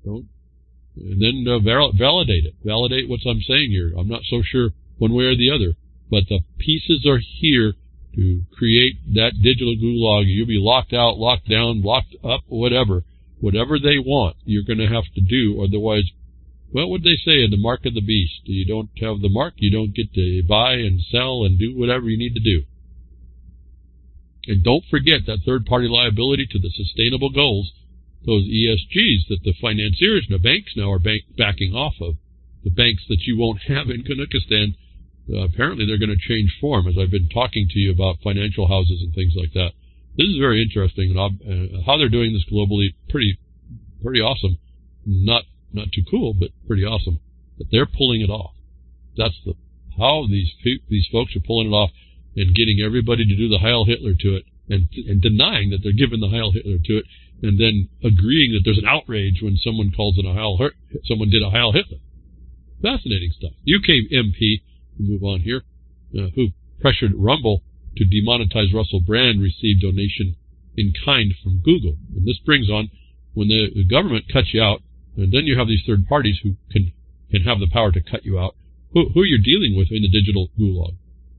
Don't. And then validate it. Validate what I'm saying here. I'm not so sure one way or the other, but the pieces are here to create that digital gulag. You'll be locked out, locked down, locked up, whatever they want, you're going to have to do. Otherwise, what would they say in the mark of the beast? You don't have the mark, you don't get to buy and sell and do whatever you need to do. And don't forget that third-party liability to the sustainable goals, those ESGs that the financiers and the banks now are backing off of. The banks that you won't have in Kazakhstan, apparently they're going to change form, as I've been talking to you about financial houses and things like that. This is very interesting, and how they're doing this globally, pretty awesome. Not too cool, but pretty awesome. But they're pulling it off. That's how these folks are pulling it off and getting everybody to do the Heil Hitler to it, and denying that they're giving the Heil Hitler to it, and then agreeing that there's an outrage when someone calls it someone did a Heil Hitler. Fascinating stuff. UK MP, we'll move on here, who pressured Rumble to demonetize Russell Brand, received donation in kind from Google. And this brings on when the government cuts you out, and then you have these third parties who can have the power to cut you out, who you're dealing with in the digital gulag.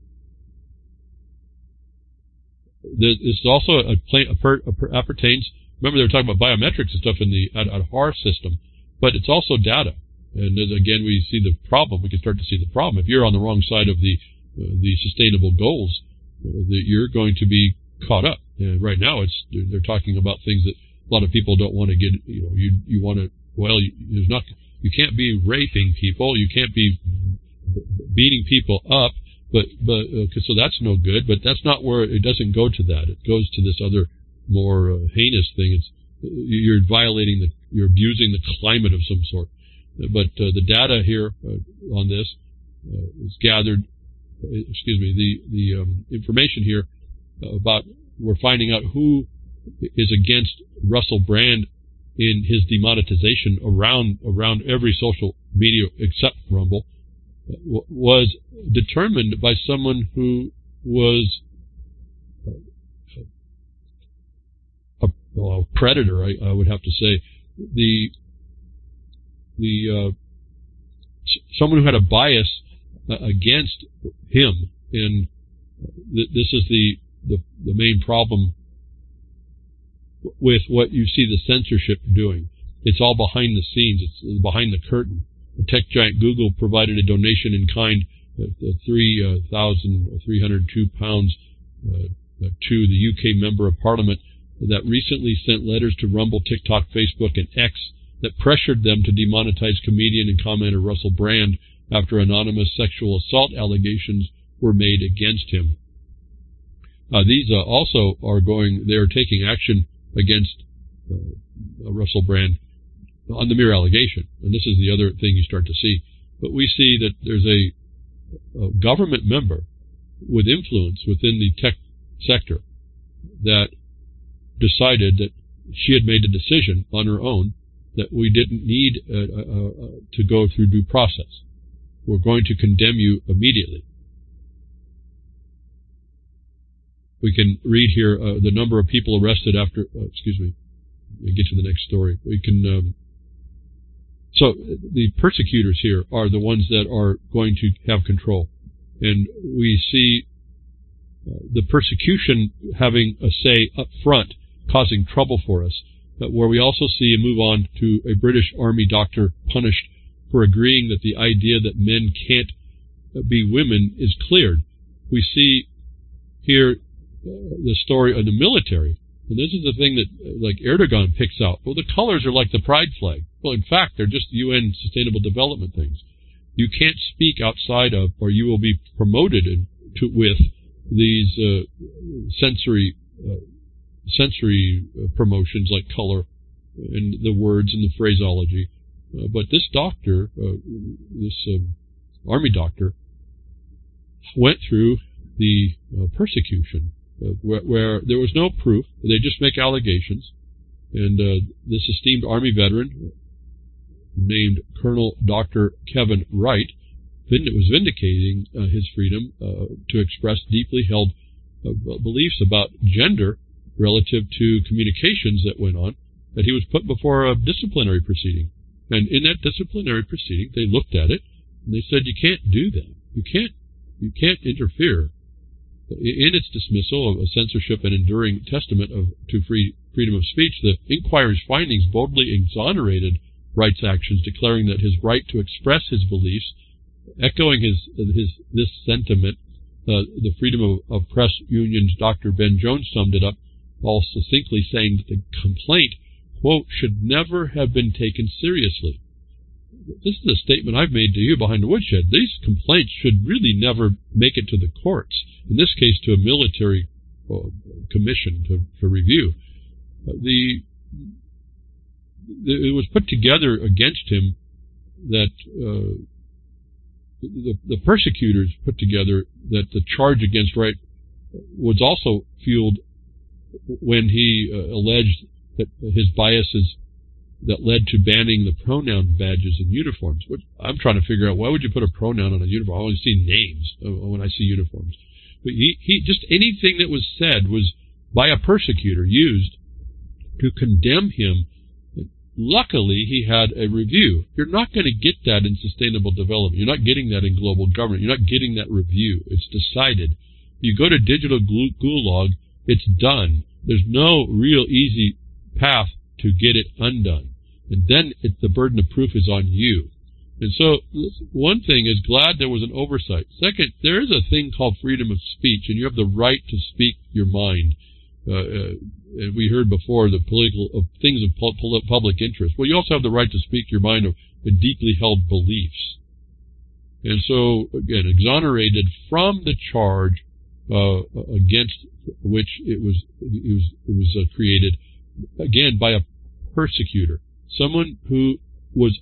This also appertains, remember they were talking about biometrics and stuff in the Aadhaar system, but it's also data. And as, again, we see the problem. We can start to see the problem. If you're on the wrong side of the sustainable goals, that you're going to be caught up. And right now, they're talking about things that a lot of people don't want to get. You want to. Well, you can't be raping people. You can't be beating people up. But so that's no good. But that's not where it doesn't go to that. It goes to this other more heinous thing. You're you're abusing the climate of some sort. But the data here on this is gathered. The information here about we're finding out who is against Russell Brand in his demonetization around every social media except Rumble was determined by someone who was a predator. I would have to say someone who had a bias against him, and this is the main problem with what you see the censorship doing. It's all behind the scenes. It's behind the curtain. The tech giant Google provided a donation in kind, £3,302 to the UK Member of Parliament that recently sent letters to Rumble, TikTok, Facebook, and X that pressured them to demonetize comedian and commenter Russell Brand after anonymous sexual assault allegations were made against him. These also they're taking action against Russell Brand on the mere allegation. And this is the other thing you start to see. But we see that there's a government member with influence within the tech sector that decided that she had made a decision on her own that we didn't need to go through due process. We're going to condemn you immediately. We can read here the number of people arrested after. Excuse me. Let me get to the next story. We can. So the persecutors here are the ones that are going to have control, and we see the persecution having a say up front, causing trouble for us. But where we also see a move on to a British Army doctor punished for agreeing that the idea that men can't be women is cleared. We see here the story of the military. And this is the thing that, like, Erdogan picks out. Well, the colors are like the pride flag. Well, in fact, they're just UN Sustainable Development things. You can't speak outside of, or you will be promoted with these sensory promotions like color and the words and the phraseology. But this doctor, this army doctor, went through the persecution where there was no proof. They just make allegations. And this esteemed Army veteran named Colonel Dr. Kevin Wright was vindicating his freedom to express deeply held beliefs about gender relative to communications that went on, that he was put before a disciplinary proceeding. And in that disciplinary proceeding, they looked at it and they said, you can't do that. You can't interfere. In its dismissal of a censorship and enduring testament to freedom of speech, the inquiry's findings boldly exonerated Wright's actions, declaring that his right to express his beliefs, echoing this sentiment, the Freedom of Press Union's Dr. Ben Jones summed it up all succinctly, saying that the complaint, quote, should never have been taken seriously. This is a statement I've made to you behind the woodshed. These complaints should really never make it to the courts, in this case to a military commission to review. It was put together against him that the persecutors put together that the charge against Wright was also fueled when he alleged that his biases that led to banning the pronoun badges and uniforms. Which I'm trying to figure out, why would you put a pronoun on a uniform? I only see names when I see uniforms. But he just anything that was said was by a persecutor used to condemn him. Luckily, he had a review. You're not going to get that in sustainable development. You're not getting that in global government. You're not getting that review. It's decided. You go to digital gulag, it's done. There's no real easy path to get it undone. And then the burden of proof is on you. And so one thing is glad there was an oversight. Second, there is a thing called freedom of speech, and you have the right to speak your mind. And we heard before the things of public interest. Well, you also have the right to speak your mind of deeply held beliefs. And so, again, exonerated from the charge against which it was created, again, by a persecutor, someone who was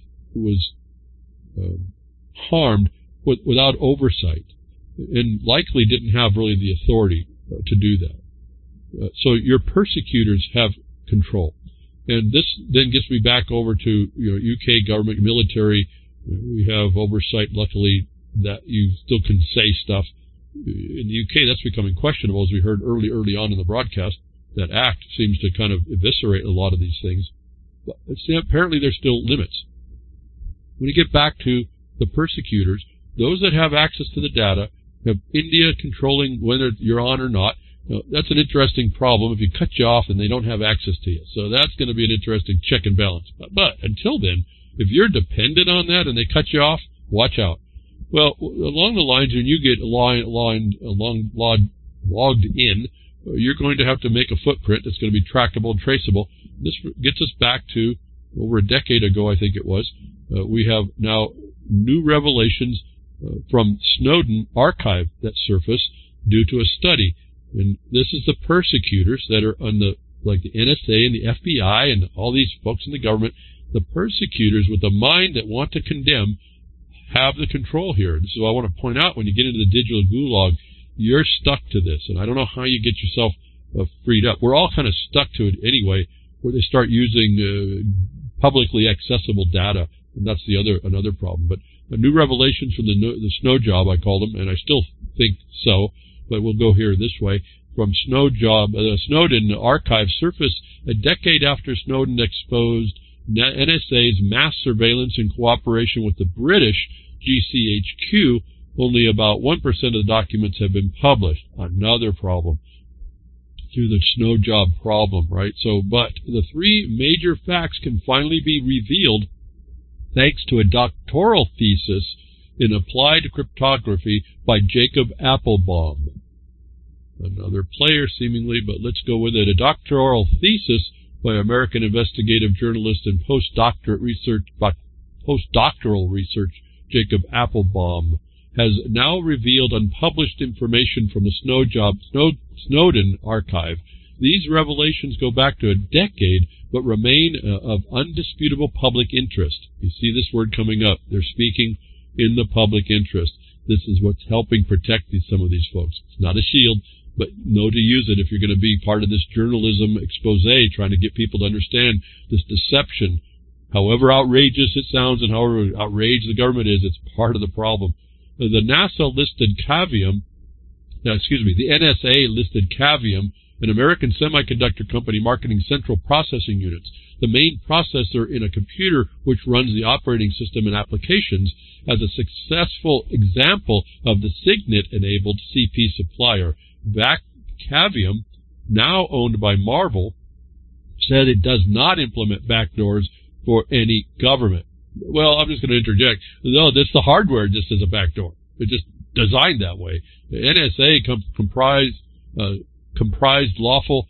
harmed without oversight, and likely didn't have really the authority to do that. So your persecutors have control. And this then gets me back over to UK government, military. We have oversight, luckily, that you still can say stuff. In the UK, that's becoming questionable, as we heard early on in the broadcast. That act seems to kind of eviscerate a lot of these things. But apparently there's still limits. When you get back to the persecutors, those that have access to the data, have India controlling whether you're on or not. Now, that's an interesting problem if you cut you off and they don't have access to you. So that's going to be an interesting check and balance. But until then, if you're dependent on that and they cut you off, watch out. Well, along the lines, when you get logged in, you're going to have to make a footprint that's going to be trackable and traceable. This gets us back to over a decade ago, I think it was. We have now new revelations from Snowden archive that surfaced due to a study. And this is the persecutors that are on like the NSA and the FBI and all these folks in the government. The persecutors with a mind that want to condemn have the control here. This is what I want to point out. When you get into the digital gulag, you're stuck to this. And I don't know how you get yourself freed up. We're all kind of stuck to it anyway, where they start using publicly accessible data. And that's another problem. But new revelations from the snow job, I call them, and I still think so. But we'll go here this way. From Snowden archive surfaced a decade after Snowden exposed NSA's mass surveillance in cooperation with the British GCHQ. Only about 1% of the documents have been published. Another problem through the snow job problem, right? But the three major facts can finally be revealed thanks to a doctoral thesis in applied cryptography by Jacob Appelbaum. Another player, seemingly, but let's go with it. A doctoral thesis by American investigative journalist and postdoctoral research Jacob Appelbaum has now revealed unpublished information from the Snowden archive. These revelations go back to a decade, but remain of undisputable public interest. You see this word coming up. They're speaking in the public interest. This is what's helping protect some of these folks. It's not a shield, but know to use it if you're going to be part of this journalism expose, trying to get people to understand this deception. However outrageous it sounds and however outraged the government is, it's part of the problem. The NASA-listed Cavium, the NSA-listed Cavium, an American semiconductor company marketing central processing units. the main processor in a computer which runs the operating system and applications, as a successful example of the Signet-enabled CP supplier. Cavium, now owned by Marvell, said it does not implement backdoors for any government. Well, I'm just going to interject. No, that's the hardware just as a backdoor. It's just designed that way. The NSA comprised lawful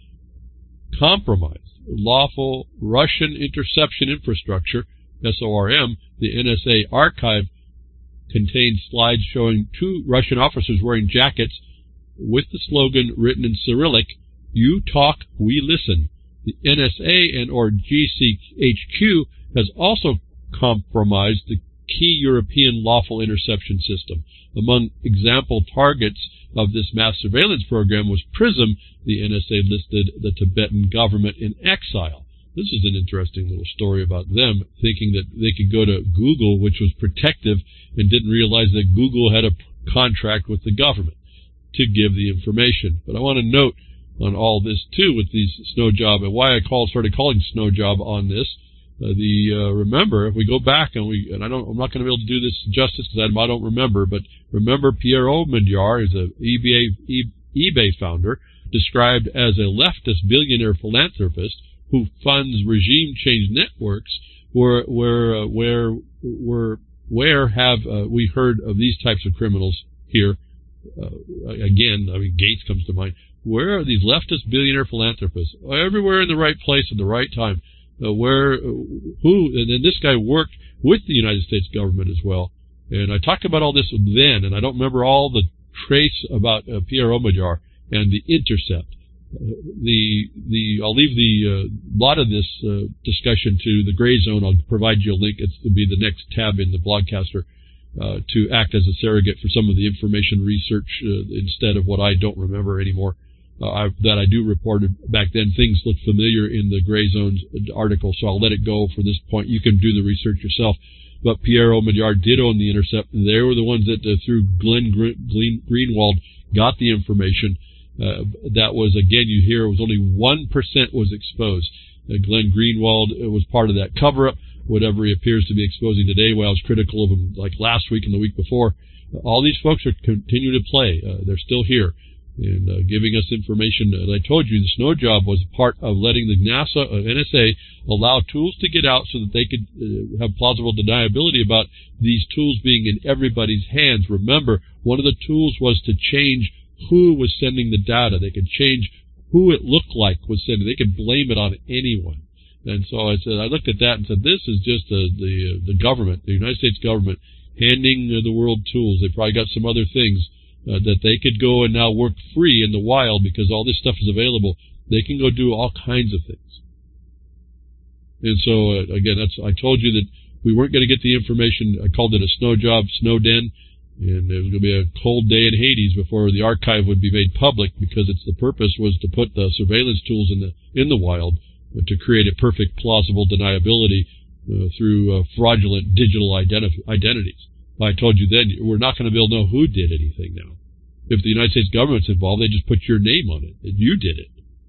Russian interception infrastructure, SORM. The NSA archive contains slides showing 2 Russian officers wearing jackets with the slogan written in Cyrillic, "You talk, we listen." The NSA and or GCHQ has also compromised the key European lawful interception system. Among example targets of this mass surveillance program was PRISM. The NSA listed the Tibetan government in exile. This is an interesting little story about them, thinking that they could go to Google, which was protective, and didn't realize that Google had a contract with the government to give the information. But I want to note on all this, too, with these snow job, and why I started calling snow job on this. Remember, if we go back and I'm not going to be able to do this justice because I don't remember, but remember Pierre Omidyar is an eBay founder, described as a leftist billionaire philanthropist who funds regime change networks. Where have we heard of these types of criminals here? Again, I mean, Gates comes to mind. Where are these leftist billionaire philanthropists? Everywhere in the right place at the right time. And then this guy worked with the United States government as well. And I talked about all this then, and I don't remember all the trace about Pierre Omidyar and the intercept. I'll leave the lot of this discussion to the Gray Zone. I'll provide you a link. It'll be the next tab in the Blogcaster to act as a surrogate for some of the information research instead of what I don't remember anymore. That I do reported back then. Things look familiar in the Gray Zone's article, so I'll let it go for this point. You can do the research yourself. But Pierre Omidyar did own the intercept. They were the ones that, through Glenn Greenwald, got the information. That was, again, you hear, it was only 1% was exposed. Glenn Greenwald was part of that cover-up, whatever he appears to be exposing today. Well, I was critical of him like last week and the week before. All these folks are continuing to play. They're still here and giving us information. As I told you, the snow job was part of letting the NSA allow tools to get out so that they could have plausible deniability about these tools being in everybody's hands. Remember, one of the tools was to change who was sending the data. They could change who it looked like was sending. They could blame it on anyone. And so I looked at that and said, this is just the government, the United States government, handing the world tools. They probably got some other things that they could go and now work free in the wild because all this stuff is available. They can go do all kinds of things. And so, again, I told you that we weren't going to get the information. I called it a snow job, snow den, and it was going to be a cold day in Hades before the archive would be made public because the purpose was to put the surveillance tools in the wild to create a perfect plausible deniability through fraudulent digital identities. I told you then, we're not going to be able to know who did anything now. If the United States government's involved, they just put your name on it, and you did it.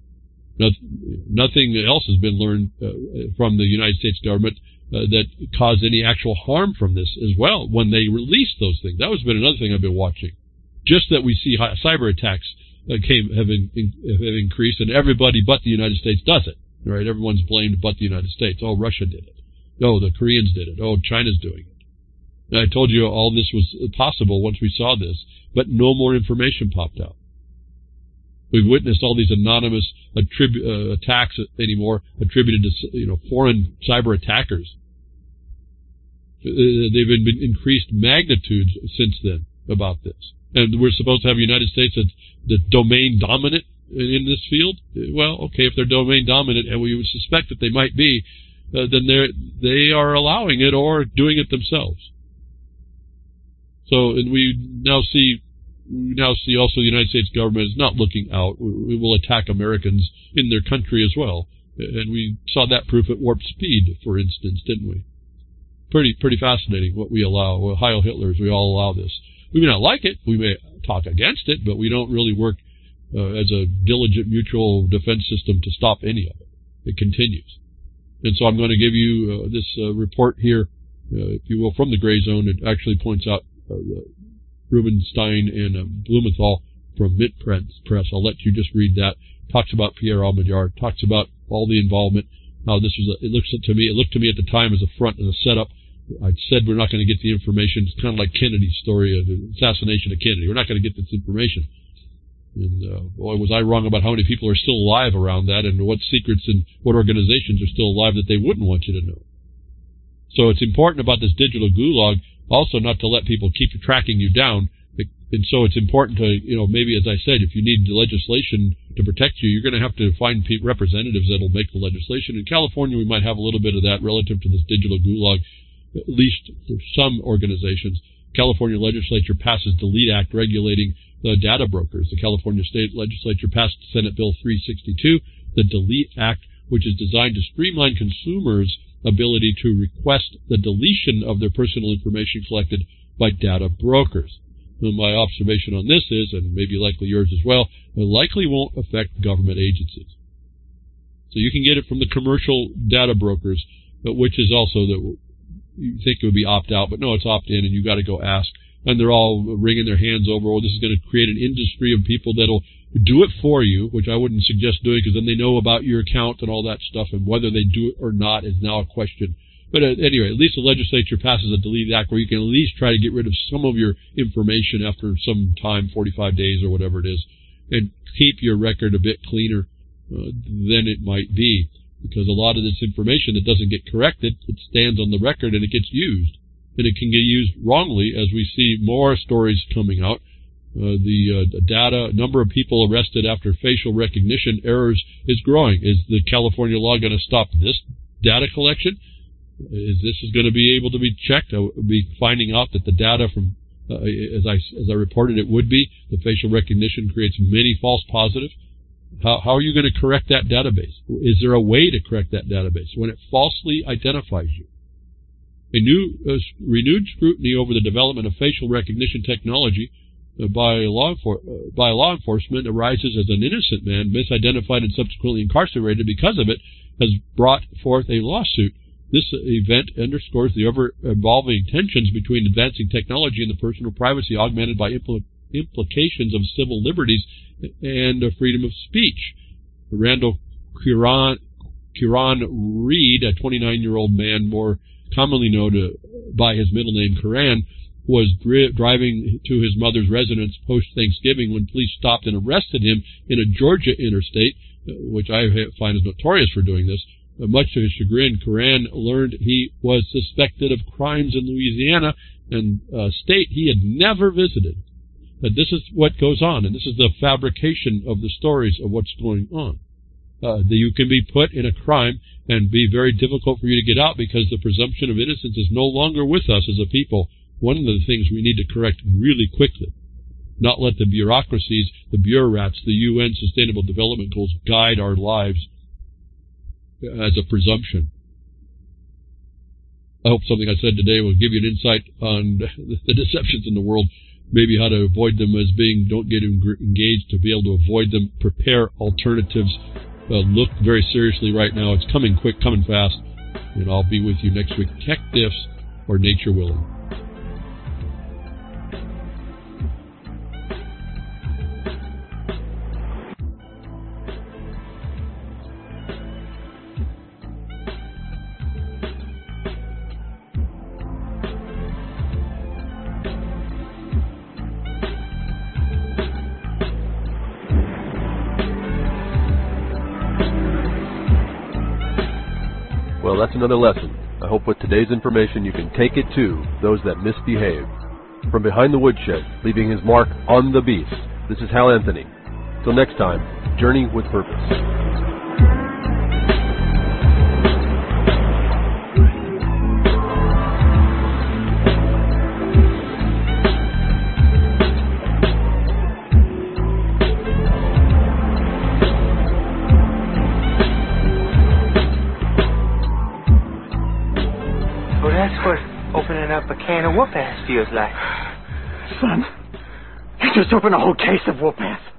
Nothing else has been learned from the United States government that caused any actual harm from this as well when they released those things. That has been another thing I've been watching. Just that we see cyber attacks have increased, and everybody but the United States does it. Right? Everyone's blamed but the United States. Oh, Russia did it. Oh, the Koreans did it. Oh, China's doing it. And I told you all this was possible once we saw this, but no more information popped out. We've witnessed all these anonymous attacks anymore attributed to foreign cyber attackers. They've been increased magnitudes since then about this. And we're supposed to have a United States that's domain dominant in this field. Well, okay, if they're domain dominant, and we would suspect that they might be, then they are allowing it or doing it themselves. So, and we now see also the United States government is not looking out. We will attack Americans in their country as well. And we saw that proof at warp speed, for instance, didn't we? Pretty fascinating what we allow. Well, Heil Hitlers, we all allow this. We may not like it. We may talk against it, but we don't really work as a diligent mutual defense system to stop any of it. It continues. And so I'm going to give you this report here, if you will, from the Gray Zone. It actually points out Rubenstein and Blumenthal from Mint Press. I'll let you just read that. Talks about Pierre Almaguer, talks about all the involvement. How this was, it looked to me at the time as a front and a setup. I said we're not going to get the information. It's kind of like Kennedy's story, the assassination of Kennedy. We're not going to get this information. And boy, was I wrong about how many people are still alive around that, and what secrets and what organizations are still alive that they wouldn't want you to know. So it's important about this digital gulag also not to let people keep tracking you down. And so it's important to, maybe as I said, if you need the legislation to protect you, you're going to have to find representatives that will make the legislation. In California, we might have a little bit of that relative to this digital gulag, at least for some organizations. California legislature passes the DELETE Act regulating the data brokers. The California state legislature passed Senate Bill 362, the DELETE Act, which is designed to streamline consumers' ability to request the deletion of their personal information collected by data brokers. And my observation on this is, and maybe likely yours as well, it likely won't affect government agencies. So you can get it from the commercial data brokers, but which is also that you think it would be opt-out, but no, it's opt-in, and you got to go ask. And they're all wringing their hands over, oh, this is going to create an industry of people that'll do it for you, which I wouldn't suggest doing, because then they know about your account and all that stuff, and whether they do it or not is now a question. But anyway, at least the legislature passes a DELETE Act where you can at least try to get rid of some of your information after some time, 45 days or whatever it is, and keep your record a bit cleaner than it might be. Because a lot of this information that doesn't get corrected, it stands on the record and it gets used. And it can get used wrongly, as we see more stories coming out. The number of people arrested after facial recognition errors is growing. Is the California law going to stop this data collection? Is this going to be able to be checked? I would be finding out that the data from, as I reported it would be, the facial recognition creates many false positives. How are you going to correct that database? Is there a way to correct that database when it falsely identifies you? A renewed scrutiny over the development of facial recognition technology by law enforcement arises as an innocent man misidentified and subsequently incarcerated because of it has brought forth a lawsuit. This event underscores the ever-evolving tensions between advancing technology and the personal privacy augmented by implications of civil liberties and freedom of speech. Randall Quiron Reed, a 29-year-old man more commonly known by his middle name Curran, was driving to his mother's residence post-Thanksgiving when police stopped and arrested him in a Georgia interstate, which I find is notorious for doing this. Much to his chagrin, Curran learned he was suspected of crimes in Louisiana, and a state he had never visited. But this is what goes on, and this is the fabrication of the stories of what's going on. You can be put in a crime and be very difficult for you to get out because the presumption of innocence is no longer with us as a people. One of the things we need to correct really quickly. Not let the bureaucracies, the bureaucrats, the UN Sustainable Development Goals guide our lives as a presumption. I hope something I said today will give you an insight on the deceptions in the world, maybe how to avoid them don't get engaged, to be able to avoid them, prepare alternatives, look very seriously right now. It's coming quick, coming fast, and I'll be with you next week. Tech Diffs or Nature Willing. Well, that's another lesson. I hope with today's information you can take it to those that misbehave. From behind the woodshed, leaving his mark on the beast, this is Hal Anthony. Till next time, journey with purpose. Up a can of whoop-ass feels like. Son, you just opened a whole case of whoop-ass.